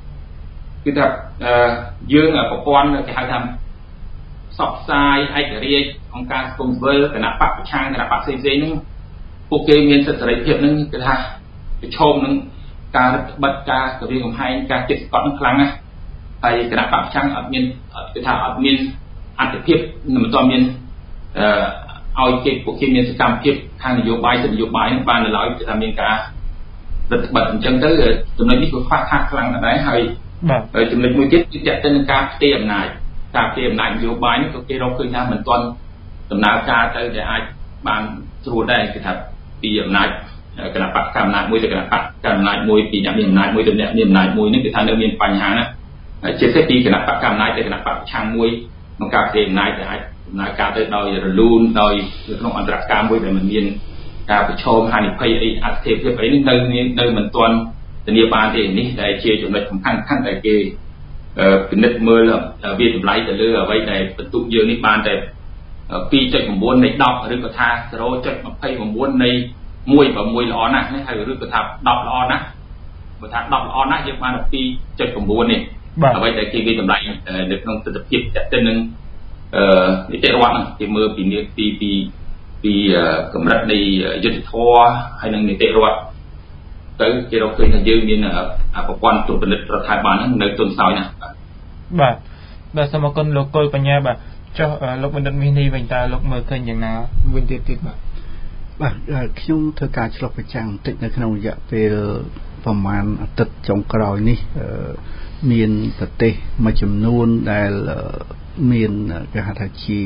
យើងប្រព័ន្ធគេហៅថាផ្សព្វផ្សាយឯករាជ្យអង្គការសង្គមស៊ីវិលគណៈបកប្រឆាំងគណៈបកផ្សេងៗហ្នឹងពួកគេមានសិទ្ធិសេរីភាពហ្នឹងគឺថាប្រឈមនឹងការរឹតបន្តឹងការគម្រាមកំហែងការជិតស្កត់នឹងខ្លាំងណាស់ហើយគណៈបកប្រឆាំងអត់មានគឺថាអត់មានអត្ថភាពមិនទាន់មានឲ្យពួកគេមានសកម្មភាពខាងនយោបាយសិទ្ធិនយោបាយហ្នឹងបាននៅឡើយគឺថាមានការរឹតបន្តឹងអញ្ចឹងទៅចំណុចនេះគឺខ្វះខាតខ្លាំងណាស់ដែរហើយចំណុចមួយទៀតគឺទាក់ទងនឹងការផ្ទេរអំណាចនយោបាយនេះក៏គេរកឃើញថាមិនទាន់ដំណើរការទៅដែលអាចបានស្រួលដែរគឺថាពីអំណាចគណៈបកកណ្ដាលអំណាចមួយទៅគណៈបកកណ្ដាលអំណាចមួយពីអ្នកមានអំណាចមួយទៅអ្នកមានអំណាចមួយនេះគឺថានៅមានបញ្ហាណាជាពិសេសពីគណៈបកកណ្ដាលអំណាចទៅគណៈបកប្រឆាំងមួយក្នុងការគេអំណាចដែលអាចដំណើរការទៅដោយរលូនដោយក្នុងអន្តរកម្មមួយដែលមិនមានការប្រឈមហានិភ័យអីអត្ថិភាពអីនេះនៅមិនទាន់ធានាបានទេនេះដែលជាចំណុចសំខាន់ដែលគេពិនិត្យមើលវាតម្លៃទៅលើអ្វីដែលបន្ទុកយើងនេះបានតែ 2.9 នៃ 10 ឬក៏ថា 0.29 នៃ 1 បើ 1 ល្អណាស់នេះហើយឬក៏ថា 10 ល្អណាស់បើថា 10 ល្អណាស់យើងបាន 2.9 នេះអ្វីដែលគេវាតម្លៃនៅក្នុងទស្សនវិជ្ជាទៅនឹងនីតិរដ្ឋហ្នឹងគេមើលពីកម្រិតនៃយុទ្ធធម៌ហើយនឹងនីតិរដ្ឋទៅគេរកឃើញថាយើងមានប្រព័ន្ធត្រួតពិនិត្យរដ្ឋាភិបាលហ្នឹងនៅទុនខ្សោយណាស់បាទសូមអរគុណលោកកុលបញ្ញាបាទចុះលោកបណ្ឌិតមាសនេះវិញតើលោកមើលឃើញយ៉ាងណាវិញទៀតបាទខ្ញុំធ្វើការឆ្លុះបញ្ចាំងបន្តិចនៅក្នុងរយៈពេលប្រហែលអាទិត្យចុងក្រោយនេះមានប្រទេសមួយចំនួនដែលមានគេហៅថាជា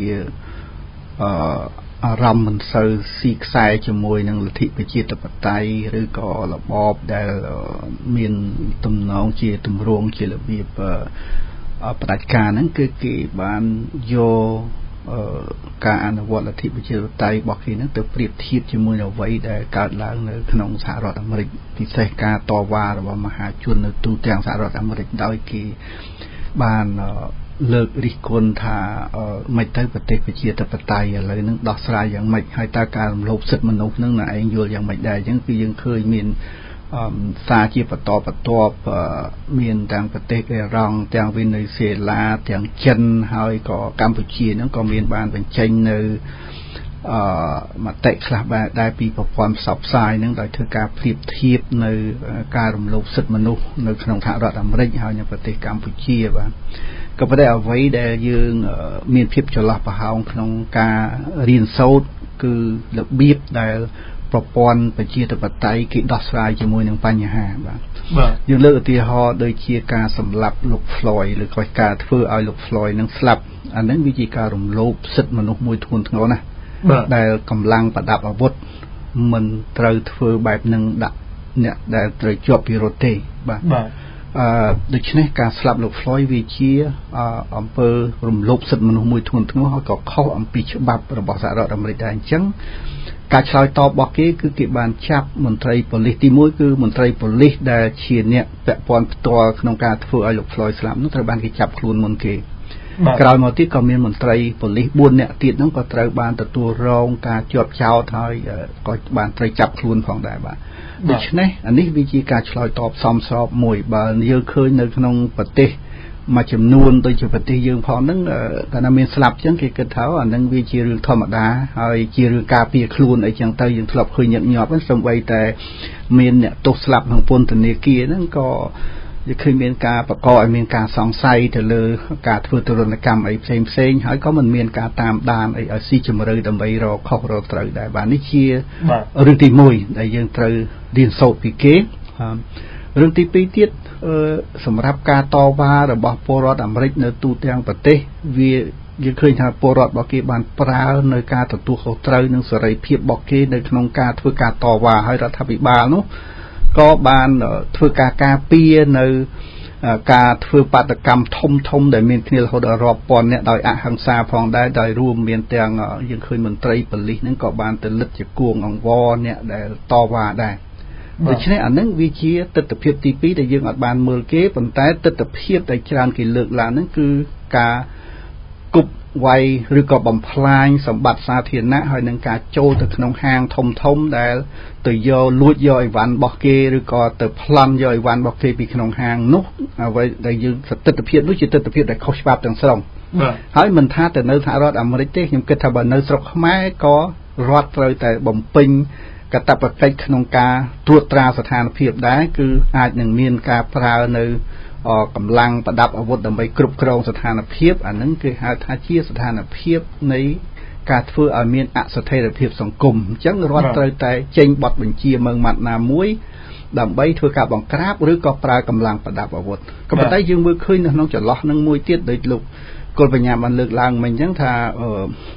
អារម្មណ៍មិនសូវស៊ីខ្សែជាមួយនឹងលទ្ធិប្រជាធិបតេយ្យឬក៏របបដែលមានទំនងជាទម្រង់ជារបៀបផ្ដាច់ការហ្នឹងគឺគេបានយកការអនុវត្តលទ្ធិប្រជាធិបតេយ្យរបស់គេហ្នឹងទៅប្រៀបធៀបជាមួយអ្វីដែលកើតឡើងនៅក្នុងសហរដ្ឋអាមេរិកពិសេសការតវ៉ារបស់មហាជននៅទូទាំងសហរដ្ឋអាមេរិកដោយគេបានលើករិះគន់ថាមិនទៅប្រទេសប្រជាធិបតេយ្យឥឡូវហ្នឹងដោះស្រាយយ៉ាងម៉េចហើយតើការរំលោភសិទ្ធិមនុស្សហ្នឹងឯងយល់យ៉ាងម៉េចដែរអញ្ចឹងគឺយើងឃើញមានសារជាបន្តបន្ទាប់មានទាំងប្រទេសអ៊ីរ៉ង់ទាំងវេណេស៊ុយអេឡាទាំងចិនហើយក៏កម្ពុជាហ្នឹងក៏មានបានបញ្ចេញនៅមតិខ្លះដែរពីប្រព័ន្ធផ្សព្វផ្សាយហ្នឹងដោយធ្វើការប្រៀបធៀបនៅការរំលោភសិទ្ធិមនុស្សនៅក្នុងសហរដ្ឋអាមេរិកហើយនៅប្រទេសកម្ពុជាបាទក៏ប៉ុន្តែអ្វីដែលយើងមានភាពចន្លោះប្រហោងក្នុងការរៀនសូត្រគឺរបៀបដែលប្រព័ន្ធប្រជាធិបតេយ្យគេដោះស្រាយជាមួយនឹងបញ្ហាបាទយើងលើកឧទាហរណ៍ដូចជាការសម្លាប់លោក Floyd ឬក៏ការធ្វើឲ្យលោក Floyd នឹងស្លាប់អាហ្នឹងវាជាការរំលោភសិទ្ធិមនុស្សមួយធ្ងន់ធ្ងរណាស់ដែលកម្លាំងប្រដាប់អាវុធមិនត្រូវធ្វើបែបហ្នឹងដាក់អ្នកដែលត្រូវជាប់ពិរុទ្ធទេបាទដូច្នេះការស្លាប់លោក Floyd វាជាអំពើរំលោភសិទ្ធិមនុស្សមួយធ្ងន់ធ្ងរហើយក៏ខុសអំពីច្បាប់របស់សហរដ្ឋអាមេរិកដែរអញ្ចឹងការឆ្លើយតបរបស់គេគឺគេបានចាប់មន្ត្រីប៉ូលីសទី1គឺមន្ត្រីប៉ូលីសដែលជាអ្នកពាក់ព័ន្ធផ្ទាល់ក្នុងការធ្វើឲ្យលោក Floyd ស្លាប់នោះត្រូវបានគេចាប់ខ្លួនមុនគេក្រោយមកទៀតក៏មានមន្ត្រីប៉ូលីស4នាក់ទៀតនោះក៏ត្រូវបានទទួលរងការជាប់ចោទហើយក៏បានត្រូវចាប់ខ្លួនផងដែរបាទដូច្នេះអានេះវាជាការឆ្លើយតបសមស្របមួយបើយើងឃើញនៅក្នុងប្រទេសមួយចំនួនដូចជាប្រទេសយើងផងហ្នឹងកាលណាមានស្លាប់ចឹងគេគិតថាអាហ្នឹងវាជារឿងធម្មតាហើយជារឿងការពារខ្លួនអីចឹងទៅយើងធ្លាប់ឃើញញឹកញាប់ហ្នឹងសូម្បីតែមានអ្នកទោសស្លាប់ក្នុងពន្ធនាគារហ្នឹងក៏វាឃើញមានការបង្កឲ្យមានការសង្ស័យទៅលើការធ្វើទរណកម្មអីផ្សេងហើយក៏មិនមានការតាមដានអីឲ្យស៊ីជម្រៅដើម្បីរកខុសរកត្រូវដែរបាទនេះជារឿងទី1ដែលយើងត្រូវរៀនសូត្រពីគេរឿងទី2ទៀតសម្រាប់ការតវ៉ារបស់ពលរដ្ឋអាមេរិកនៅទូទាំងប្រទេសវាយើងឃើញថាពលរដ្ឋរបស់គេបានប្រើនៅការទទួលខុសត្រូវនិងសេរីភាពរបស់គេនៅក្នុងការធ្វើការតវ៉ាហើយរដ្ឋាភិបាលនោះក៏បានធ្វើការការពារនៅការធ្វើបាតកម្មធំដែលមានគ្នារហូតដល់រាប់ពាន់នាក់ដោយអហិង្សាផងដែរដោយរួមមានទាំងយើងឃើញមន្ត្រីប៉ូលីសហ្នឹងក៏បានទៅលិទ្ធជាគួងអង្វរអ្នកដែលតវ៉ាដែរដូច្នេះអានឹងវាជាទស្សនវិជ្ជាទី2ដែលយើងអត់បានមើលគេប៉ុន្តែទស្សនវិជ្ជាដែលច្រើនគេលើកឡើងហ្នឹងគឺការគប់វាយឬក៏បំផ្លាញសម្បត្តិសាធារណៈហើយនឹងការចូលទៅក្នុងហាងធំដែលទៅយកលួចយកអីវ៉ាន់របស់គេឬក៏ទៅប្លន់យកអីវ៉ាន់របស់គេពីក្នុងហាងនោះអ្វីដែលយើងទស្សនវិជ្ជានោះជាទស្សនវិជ្ជាដែលខុសច្បាប់ទាំងស្រុងហើយមិនថាទៅនៅសហរដ្ឋអាមេរិកទេខ្ញុំគិតថាបើនៅស្រុកខ្មែរក៏រដ្ឋត្រូវតែបំពេញកាតព្វកិច្ចក្នុងការត្រួតត្រាស្ថានភាពដែរគឺអាចនឹងមានការប្រើនៅកម្លាំងប្រដាប់អាវុធដើម្បីគ្រប់គ្រងស្ថានភាពអានឹងគេហៅថាជាស្ថានភាពនៃការធ្វើឲ្យមានអស្ថិរភាពសង្គមអញ្ចឹងរដ្ឋត្រូវតែចេញបទបញ្ជាម៉ឺងម៉ាត់ណាមួយដើម្បីធ្វើការបង្ក្រាបឬក៏ប្រើកម្លាំងប្រដាប់អាវុធក៏ប៉ុន្តែយើងមើលឃើញនៅក្នុងចន្លោះនឹងមួយទៀតដោយលោកកុលបញ្ញាបានលើកឡើងមិញអញ្ចឹងថា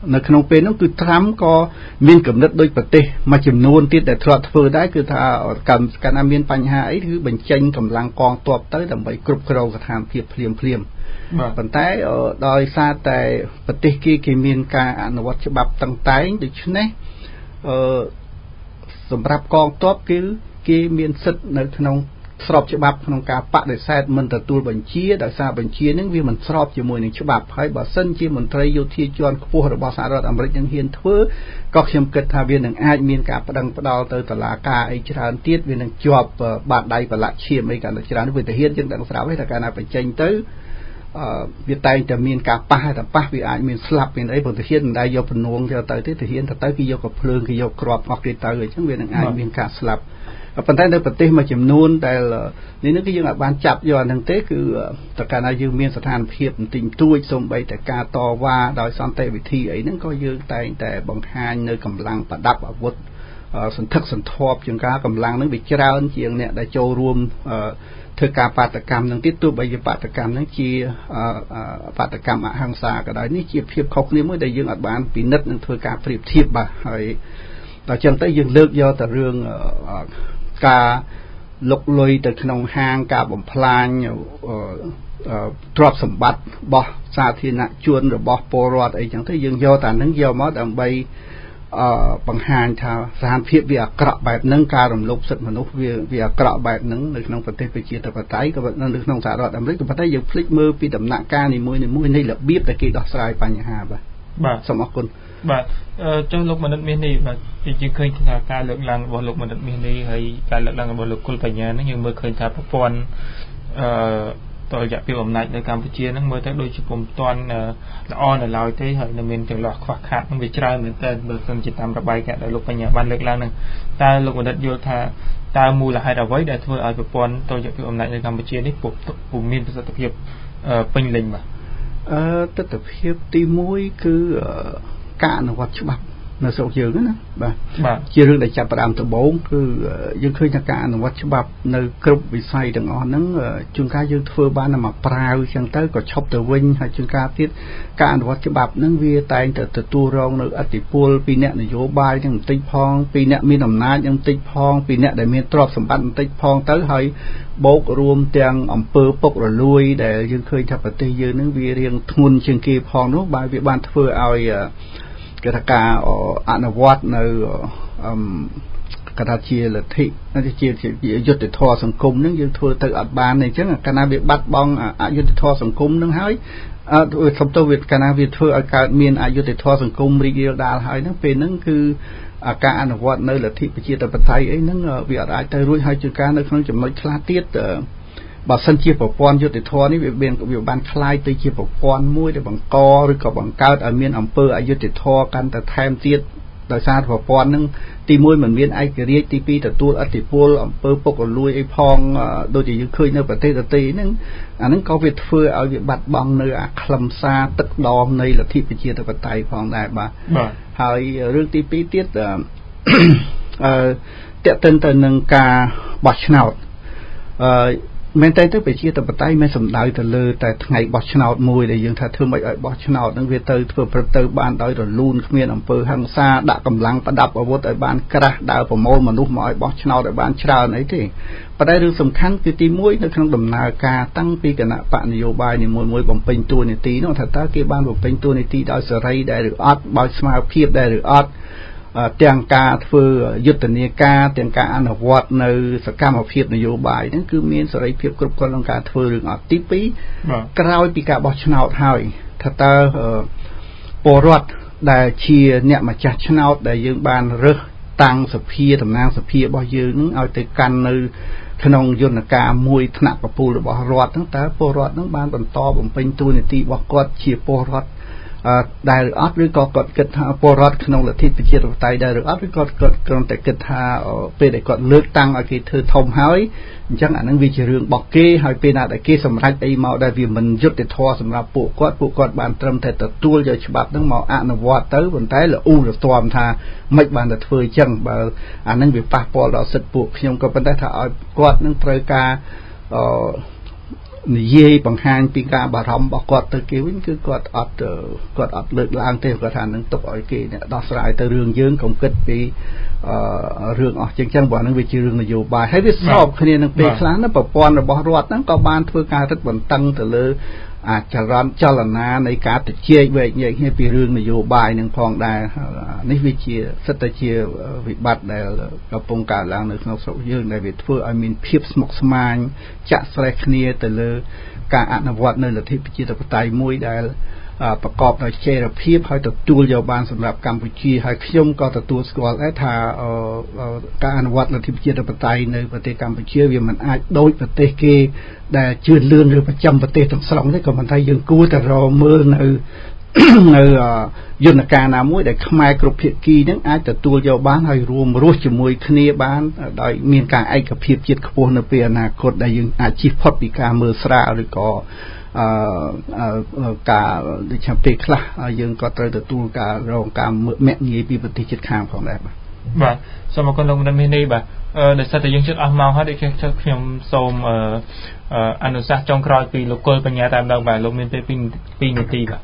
នៅក្នុងពេលនោះគឺត្រាំក៏មានកំណត់ដូចប្រទេសមួយចំនួនទៀតដែលធ្លាប់ធ្វើដែរគឺថាកាលណាមានបញ្ហាអីគឺបញ្ចេញកម្លាំងកងទ័ពទៅដើម្បីគ្រប់គ្រងស្ថានភាពភ្លាមប៉ុន្តែដោយសារតែប្រទេសគេមានការអនុវត្តច្បាប់តឹងតែងដូច្នេះសម្រាប់កងទ័ពគឺគេមានសិទ្ធិនៅក្នុងស្របច្បាប់ក្នុងការបដិសេធមិនទទួលបញ្ជាដោយសារបញ្ជានឹងវាមិនស្របជាមួយនឹងច្បាប់ហើយបើសិនជាមន្ត្រីយោធាជាន់ខ្ពស់របស់សហរដ្ឋអាមេរិកនឹងហ៊ានធ្វើក៏ខ្ញុំគិតថាវានឹងអាចមានការប្តឹងផ្ដាល់ទៅតុលាការអីច្រើនទៀតវានឹងជាប់បាតដៃប្រឡាក់ឈាមអីកាន់តែច្រើនវាទៅហ៊ានយើងដឹងស្រាប់ហើយថាកាលណាបញ្ចេញទៅវាតែងតែមានការប៉ះតែប៉ះវាអាចមានស្លាប់មានអីព្រោះទាហានមិនដែលយកពនួងយកទៅទេទាហានទៅគេយកកភ្លើងគេយកគ្រាប់អស់គេទៅអញ្ចឹងវានឹងអាចមានការស្លាប់ប៉ុន្តែនៅប្រទេសមួយចំនួនដែលនេះគឺយើងអាចបានចាប់យកអានឹងទេគឺតើកាលណាយើងមានស្ថានភាពបន្តិចតួចសូម្បីតែការតវ៉ាដោយសន្តិវិធីអីហ្នឹងក៏យើងតែងតែបង្ហាញនៅកម្លាំងប្រដាប់អាវុធសន្ធឹកសន្ធាប់ជាងការកម្លាំងហ្នឹងវាច្រើនជាងអ្នកដែលចូលរួមធ្វើការបាតកម្មនឹងទៀតទោះបីជាបាតកម្មនឹងជាបាតកម្មអហិង្សាក៏ដោយនេះជាភាពខុសគ្នាមួយដែលយើងអាចបានពិនិត្យនិងធ្វើការប្រៀបធៀបបាទហើយដល់ចឹងទៅយើងលើកយកតែរឿងការលុកលុយទៅក្នុងហាងការបំផ្លាញទ្រព្យសម្បត្តិរបស់សាធារណជនរបស់ពលរដ្ឋអីចឹងទៅយើងយកតែនឹងយកមកដើម្បីបង្ហាញថាស្ថានភាពវាអាក្រក់បែបហ្នឹងការរំលោភសិទ្ធិមនុស្សវាអាក្រក់បែបហ្នឹងនៅក្នុងប្រទេសប្រជាធិបតេយ្យក៏នៅក្នុងសហរដ្ឋអាមេរិកក៏ប៉ុន្តែយើងភ្លេចមើលពីដំណាក់កាលនីមួយៗនៃរបៀបដែលគេដោះស្រាយបញ្ហាបាទសូមអរគុណបាទចុះលោកមនិតមាសនេះបាទយើងឃើញថាការលើកឡើងរបស់លោកមនិតមាសនេះហើយការលើកឡើងរបស់លោកគុលបញ្ញាហ្នឹងយើងមើលឃើញថាប្រព័ន្ធតរយៈពេលអំណាចនៅកម្ពុជាហ្នឹងមើលទៅដូចជាពុំទាន់ល្អនៅឡើយទេហើយនៅមានចន្លោះខ្វះខាតនឹងវាច្រើនមែនតើបើសិនជាតាមរបាយការណ៍ដែលលោកបញ្ញាបានលើកឡើងហ្នឹងតើលោកមនិតយល់ថាតើមូលហេតុអ្វីដែលធ្វើឲ្យប្រព័ន្ធតរយៈពេលអំណាចនៅកម្ពុជានេះពុំមានប្រសិទ្ធភាពពេញលេញបាទទស្សនវិជ្ជាទី1គឺការអនុវត្តច្បាប់នៅស្រុកយើងណាបាទជារឿងដែលចាប់ផ្ដើមដំបូងគឺយើងឃើញថាការអនុវត្តច្បាប់នៅគ្រប់វិស័យទាំងអស់ហ្នឹងជួនកាលយើងធ្វើបានតែមកប្រាវចឹងទៅក៏ឈប់ទៅវិញហើយជួនកាលទៀតការអនុវត្តច្បាប់ហ្នឹងវាតែងតែទទួលរងនៅឥទ្ធិពលពីអ្នកនយោបាយទាំងបន្តិចផងពីអ្នកមានអំណាចទាំងបន្តិចផងពីអ្នកដែលមានទ្រព្យសម្បត្តិបន្តិចផងទៅហើយបូករួមទាំងអង្គើពុករលួយដែលយើងឃើញថាប្រទេសយើងហ្នឹងវារៀងធ្ងន់ជាងគេផងនោះបើវាបានធ្វើឲ្យគេថាការអនុវត្តនៅកថាជាលទ្ធិជាយុត្តិធម៌សង្គមហ្នឹងយើងធ្វើទៅអត់បានទេអញ្ចឹងកាលណាវាបាត់បង់អយុត្តិធម៌សង្គមហ្នឹងហើយសំទោសវាកាលណាវាធ្វើឲ្យកើតមានអយុត្តិធម៌សង្គមរីករាលដាលហើយហ្នឹងពេលហ្នឹងគឺការអនុវត្តនៅលទ្ធិប្រជាធិបតេយ្យអីហ្នឹងវាអាចទៅរួចហើយជួនកាលនៅក្នុងចំណុចខ្លះទៀតបើសិនជាប្រព័ន្ធយុត្តិធម៌នេះវាបានคล้ายទៅជាប្រព័ន្ធមួយដែលបង្កឬក៏បង្កើតឲ្យមានអំពើអយុត្តិធម៌កាន់តែថែមទៀតដោយសារប្រព័ន្ធហ្នឹងទី1មិនមានឯករាជ្យទី2ទទួលឥទ្ធិពលអំពើពុករលួយអីផងដូចជាយើងឃើញនៅប្រទេសដទៃហ្នឹងអាហ្នឹងក៏វាធ្វើឲ្យវាបាត់បង់នៅអាខ្លឹមសារទឹកដមនៃលទ្ធិប្រជាធិបតេយ្យផងដែរបាទហើយរឿងទី2ទៀតតកតិនទៅនឹងការបោះឆ្នោតមែនតែទៅប្រជាធិបតេយ្យមិនសំដៅទៅលើតែថ្ងៃបោះឆ្នោតមួយដែលយើងថាធ្វើមិនឲ្យបោះឆ្នោតនឹងវាទៅធ្វើព្រឹត្តទៅបានដោយរលូនគ្មានអំពើហិង្សាដាក់កម្លាំងប្រដាប់អាវុធឲ្យបានក្រាស់ដើរប្រមូលមនុស្សមកឲ្យបោះឆ្នោតឲ្យបានច្រើនអីទេប៉ុន្តែរឿងសំខាន់គឺទី1នៅក្នុងដំណើរការតាំងពីគណៈបកនយោបាយនីមួយៗបំពេញតួនាទីនោះថាតើគេបានបំពេញតួនាទីដោយសេរីដែរឬអត់បើស្មារតីភាពដែរឬអត់ទាំងការធ្វើយុទ្ធនាការទាំងការអនុវត្តនៅសកម្មភាពនយោបាយហ្នឹងគឺមានសេរីភាពគ្រប់គ្រាន់ក្នុងការធ្វើរឿងអត់ទី2ក្រោយពីការបោះឆ្នោតហើយថាតើពលរដ្ឋដែលជាអ្នកម្ចាស់ឆ្នោតដែលយើងបានរើសតាំងសភាតំណាងសភារបស់យើងនឹងឲ្យទៅកាន់នៅក្នុងយន្តការមួយថ្នាក់ប្រពូលរបស់រដ្ឋហ្នឹងតើពលរដ្ឋហ្នឹងបានបន្តបំពេញតួនាទីរបស់គាត់ជាពលរដ្ឋដែលអត់ឬក៏គាត់គិតថាពលរដ្ឋក្នុងលទ្ធិប្រជាធិបតេយ្យដែរឬអត់ឬគាត់គ្រាន់តែគិតថាពេលដែលគាត់លើកតាំងឲ្យគេធ្វើធំហើយអញ្ចឹងអានឹងវាជារឿងរបស់គេហើយពេលណាដែលគេសម្រេចអីមកដែលវាមិនយុត្តិធម៌សម្រាប់ពួកគាត់បានត្រឹមតែទទួលយកច្បាប់ហ្នឹងមកអនុវត្តទៅប៉ុន្តែលអ៊ូរទាំថាមិនបានតែធ្វើអញ្ចឹងបើអានឹងវាប៉ះពាល់ដល់សិទ្ធិពួកខ្ញុំក៏ប៉ុន្តែថាឲ្យគាត់នឹងត្រូវការនិយាយបង្ហាញពីការបារម្ភរបស់គាត់ទៅគេវិញគឺគាត់អត់លើកឡើងទេគាត់ថានឹងទុកឲ្យគេអ្នកដោះស្រាយទៅរឿងយើងកុំគិតពីរឿងអស់ចឹងព្រោះហ្នឹងវាជារឿងនយោបាយហើយវាស្របគ្នានឹងពេលខ្លះណាប្រព័ន្ធរបស់រដ្ឋហ្នឹងក៏បានធ្វើការរឹតបន្តឹងទៅលើអាចរន្តចលនានៃការជជែកវែកញែកគ្នាពីរឿងនយោបាយនឹងផងដែរនេះវាជាសិតតែជាវិបត្តិដែលកំពុងកើតឡើងនៅក្នុងស្រុកយើងដែលវាធ្វើឲ្យមានភាពស្មុគស្មាញចាក់ស្រេះគ្នាទៅលើការអនុវត្តនៅលទ្ធិប្រជាធិបតេយ្យមួយដែលប្រកបដោយចីរភាពហើយទទួលយកបានសម្រាប់កម្ពុជាហើយខ្ញុំក៏ទទួលស្គាល់ដែរថាការអនុវត្តលទ្ធិប្រជាធិបតេយ្យនៅប្រទេសកម្ពុជាវាមិនអាចដូចប្រទេសគេដែលជឿនលឿនឬប្រចាំប្រទេសទាំងស្រុងទេក៏ប៉ុន្តែយើងគួរតែរមើលនៅយន្តការណាមួយដែលខ្មែរគ្រប់ភាគីនឹងអាចទទួលយកបានហើយរួមរស់ជាមួយគ្នាបានដោយមានការឯកភាពជាតិខ្ពស់នៅពេលអនាគតដែលយើងអាចជៀសផុតពីការមើលស្រាលឬក៏ការដូចជាពេលខ្លះយើងក៏ត្រូវទទួលការរងការមាក់ងាយពីប្រទេសជិតខាងផងដែរបាទសូមអរគុណលោកមនិតមាននេះបាទដោយសារតែយើងជិតអស់ម៉ោងហើយដូចខ្ញុំសូមអនុសាសន៍ចុងក្រោយពីលោកគុលបញ្ញាតែម្ដងបាទលោកមានពេល2នាទីបាទ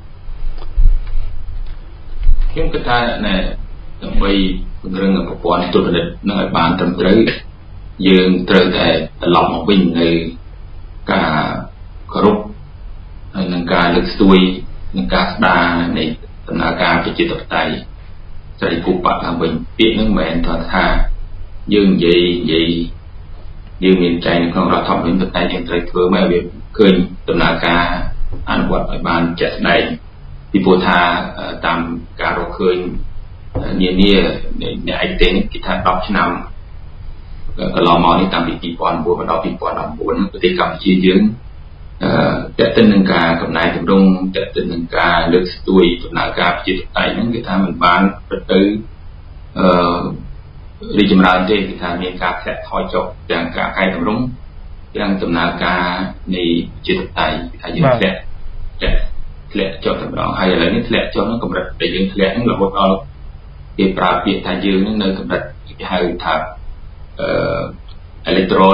ខ្ញុំគិតថាដើម្បីពង្រឹងប្រព័ន្ធទុនពិនិត្យនឹងឲ្យបានត្រឹមត្រូវយើងត្រូវតែត្រឡប់មកវិញនៅការគោរពហើយនឹងការលើកស្ទួយនឹងការស្ដារនៃដំណើរការប្រជាធិបតេយ្យសេរីភូប៉ាឡើងវិញពាក្យហ្នឹងមិនមែនថាយើងនិយាយយើងមានចែងនៅក្នុងរដ្ឋធម្មនុញ្ញប៉ុន្តែយើងត្រូវធ្វើមកវាឃើញដំណើរការអនុវត្តឲ្យបានជាក់ស្ដែងពីព្រោះថាតាមការរកឃើញនានាអ្នកឯកទេសគេថា10ឆ្នាំកន្លងមកនេះតាំងពី2009មកដល់2019ប្រទេសកម្ពុជាយើងតើទៅនឹងការកំណែតម្រង់តើទៅនឹងការលើកស្ទួយដំណើរការប្រជាធិបតេយ្យហ្នឹងគេថាมันបានប្រទៅរីចម្រើនទេគេថាមានការធ្លាក់ថយចុះទាំងការកែតម្រង់ទាំងដំណើរការនៃប្រជាធិបតេយ្យគេថាយើងធ្លាក់ចុះតែម្ដងហើយឥឡូវនេះធ្លាក់ចុះហ្នឹងកម្រិតដែលយើងធ្លាក់ហ្នឹងរហូតដល់គេប្រើពាក្យថាយើងហ្នឹងនៅកម្រិតគេហៅថាelectoral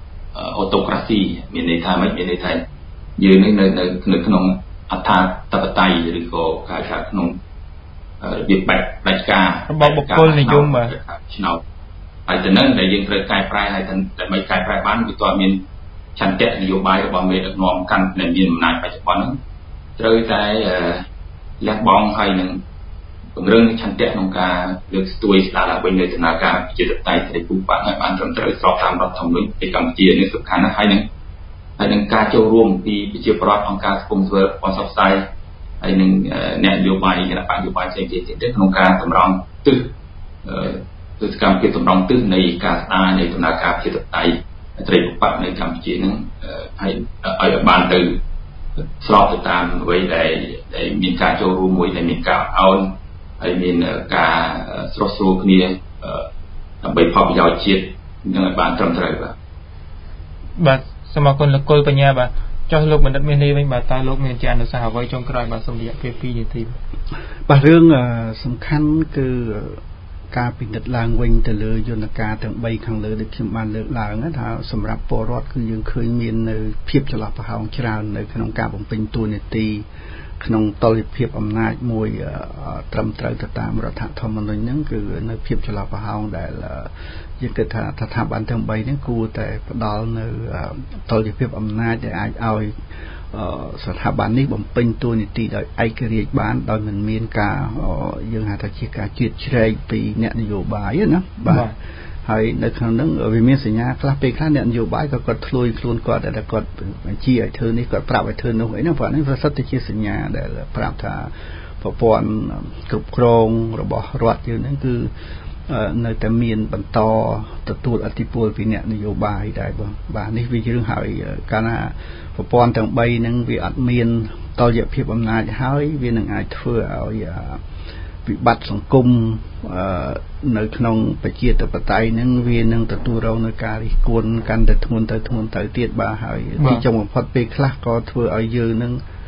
autocracy មានន័យថាម៉េចមានន័យថាយើងនេះនៅក្នុងអត្ថាធិបតេយ្យឬក៏គេហៅក្នុងរបៀបបែបការរបស់បុគ្គលនិយមឆ្នោតហើយទៅនឹងដែលយើងត្រូវកែប្រែហើយដើម្បីកែប្រែបានវាតើមានឆន្ទៈនយោបាយរបស់មេដឹកនាំកាន់តែមានអំណាចបច្ចុប្បន្នហ្នឹងត្រូវតែលះបង់ហើយនឹងពង្រឹងឆន្ទៈក្នុងការលើកស្ទួយស្ដារឡើងវិញនៅដំណើរការប្រជាធិបតេយ្យសេរីភូមិប៉ាឲ្យបានត្រឹមត្រូវស្របតាមរដ្ឋធម្មនុញ្ញនៃកម្ពុជានេះសំខាន់ណាស់ហើយនឹងការចូលរួមពីប្រជាពលរដ្ឋអង្គការសង្គមស៊ីវិលបនសផ្សាយហើយនឹងអ្នកនយោបាយគណៈបកនយោបាយផ្សេងៗទៀតក្នុងការតម្រង់ទិសគឺសកម្មភាពតម្រង់ទិសនៃការស្ដារនៃដំណើរការប្រជាធិបតេយ្យសេរីភូមិប៉ានៅកម្ពុជានឹងហើយឲ្យបានទៅស្របទៅតាមអ្វីដែលមានការចូលរួមមួយដែលមានការអោនហើយមានការស្រោះស្រួលគ្នាដើម្បីផលប្រយោជន៍ជាតិនឹងឲ្យបានត្រឹមត្រូវបាទសូមអរគុណលោកគុលបញ្ញាបាទចុះលោកបណ្ឌិតមាននេះវិញបាទតើលោកមានជាអនុសាសន៍អ្វីចុងក្រោយបាទសូមរយៈពេល2នាទីបាទរឿងសំខាន់គឺការពិនិត្យឡើងវិញទៅលើយន្តការទាំង3ខាងលើដែលខ្ញុំបានលើកឡើងថាសម្រាប់ពលរដ្ឋគឺយើងឃើញមាននៅភាពចន្លោះប្រហោងច្រើននៅក្នុងការបំពេញតួនាទីក្នុងតុល្យភាពអំណាចមួយត្រឹមត្រូវទៅតាមរដ្ឋធម្មនុញ្ញហ្នឹងគឺនៅភាពចន្លោះប្រហោងដែលយើងគិតថាស្ថាប័នទាំង3ហ្នឹងគួរតែផ្ដល់នៅតុល្យភាពអំណាចដែលអាចឲ្យស្ថាប័ននេះបំពេញតួនាទីដោយឯករាជ្យបានដោយមិនមានការយើងហៅថាជាការជៀតជ្រែកពីអ្នកនយោបាយណាបាទហើយនៅក្នុងហ្នឹងវាមានសញ្ញាខ្លះពេលខ្លះអ្នកនយោបាយក៏គាត់ធ្លួយខ្លួនគាត់ដែលគាត់បញ្ជាឲ្យធ្វើនេះគាត់ប្រាប់ឲ្យធ្វើនោះអីហ្នឹងព្រោះហ្នឹងវាសិតតែជាសញ្ញាដែលប្រាប់ថាប្រព័ន្ធគ្រប់គ្រងរបស់រដ្ឋយើងហ្នឹងគឺនៅតែមានបន្តទទួលឥទ្ធិពលពីអ្នកនយោបាយដែរបាទនេះវារឿងហើយកាលណាប្រព័ន្ធទាំង3ហ្នឹងវាអត់មានតុល្យភាពអំណាចហើយវានឹងអាចធ្វើឲ្យវិបត្តិសង្គមនៅក្នុងប្រជាធិបតេយ្យហ្នឹងវានឹងទទួលរងនឹងការរិះគន់កាន់តែធ្ងន់ទៅទៀតបាទហើយទីចុងបំផុតពេលខ្លះក៏ធ្វើឲ្យយើងនឹង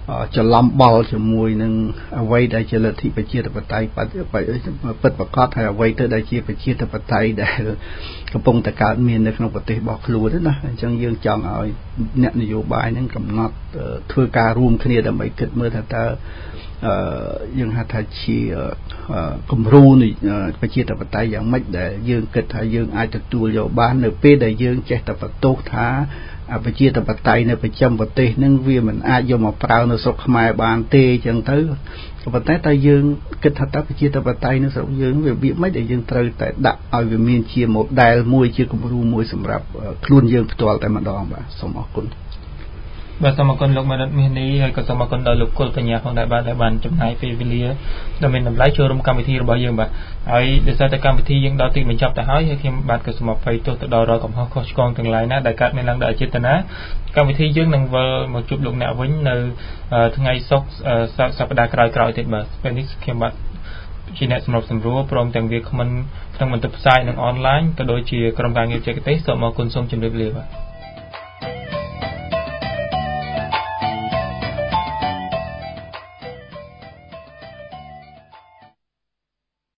ច្រឡំបល់ជាមួយនឹងអ្វីដែលជាលទ្ធិប្រជាធិបតេយ្យពិតប្រាកដហើយអ្វីទៅដែលជាប្រជាធិបតេយ្យដែលកំពុងតែកើតមាននៅក្នុងប្រទេសរបស់ខ្លួនណាអញ្ចឹងយើងចង់ឲ្យអ្នកនយោបាយហ្នឹងកំណត់ធ្វើការរួមគ្នាដើម្បីគិតមើលថាតើយើងហៅថាជាគំរូនៃប្រជាធិបតេយ្យយ៉ាងម៉េចដែលយើងគិតថាយើងអាចទទួលយកបាននៅពេលដែលយើងចេះតែបន្ទោសថាប្រជាធិបតេយ្យនៅប្រចាំប្រទេសនឹងវាមិនអាចយកមកប្រើនៅស្រុកខ្មែរបានទេអញ្ចឹងទៅប៉ុន្តែតើយើងគិតថាតើប្រជាធិបតេយ្យនៅស្រុកយើងវារបៀបម៉េចដែលយើងត្រូវតែដាក់ឲ្យវាមានជា model មួយជាគំរូមួយសម្រាប់ខ្លួនយើងផ្ទាល់តែម្ដងបាទសូមអរគុណបាទសូមអរគុណលោកមនិតមាសនេះហើយក៏សូមអរគុណដល់លោកគុលបញ្ញាផងដែរបាទដែលបានចំណាយពេលវេលាដ៏មានតម្លៃចូលរួមកម្មវិធីរបស់យើងបាទហើយដោយសារតែកម្មវិធីយើងដល់ទីបញ្ចប់ទៅហើយខ្ញុំបាទក៏សូមអភ័យទោសទៅដល់រាល់កំហុសខុសឆ្គងទាំងឡាយណាដែលកើតមានឡើងដោយអចេតនាកម្មវិធីយើងនឹងវិលមកជួបលោកអ្នកវិញនៅថ្ងៃសុក្រសប្តាហ៍ក្រោយៗទៀតបាទពេលនេះខ្ញុំបាទជាអ្នកសម្របសម្រួលព្រមទាំងវាគ្មិនក្នុងបន្ទប់ផ្សាយនិងអនឡាញក៏ដូចជាក្រុមការងារបច្ចេកទេសសូមអរគុណសូមជម្រាបលាបាទ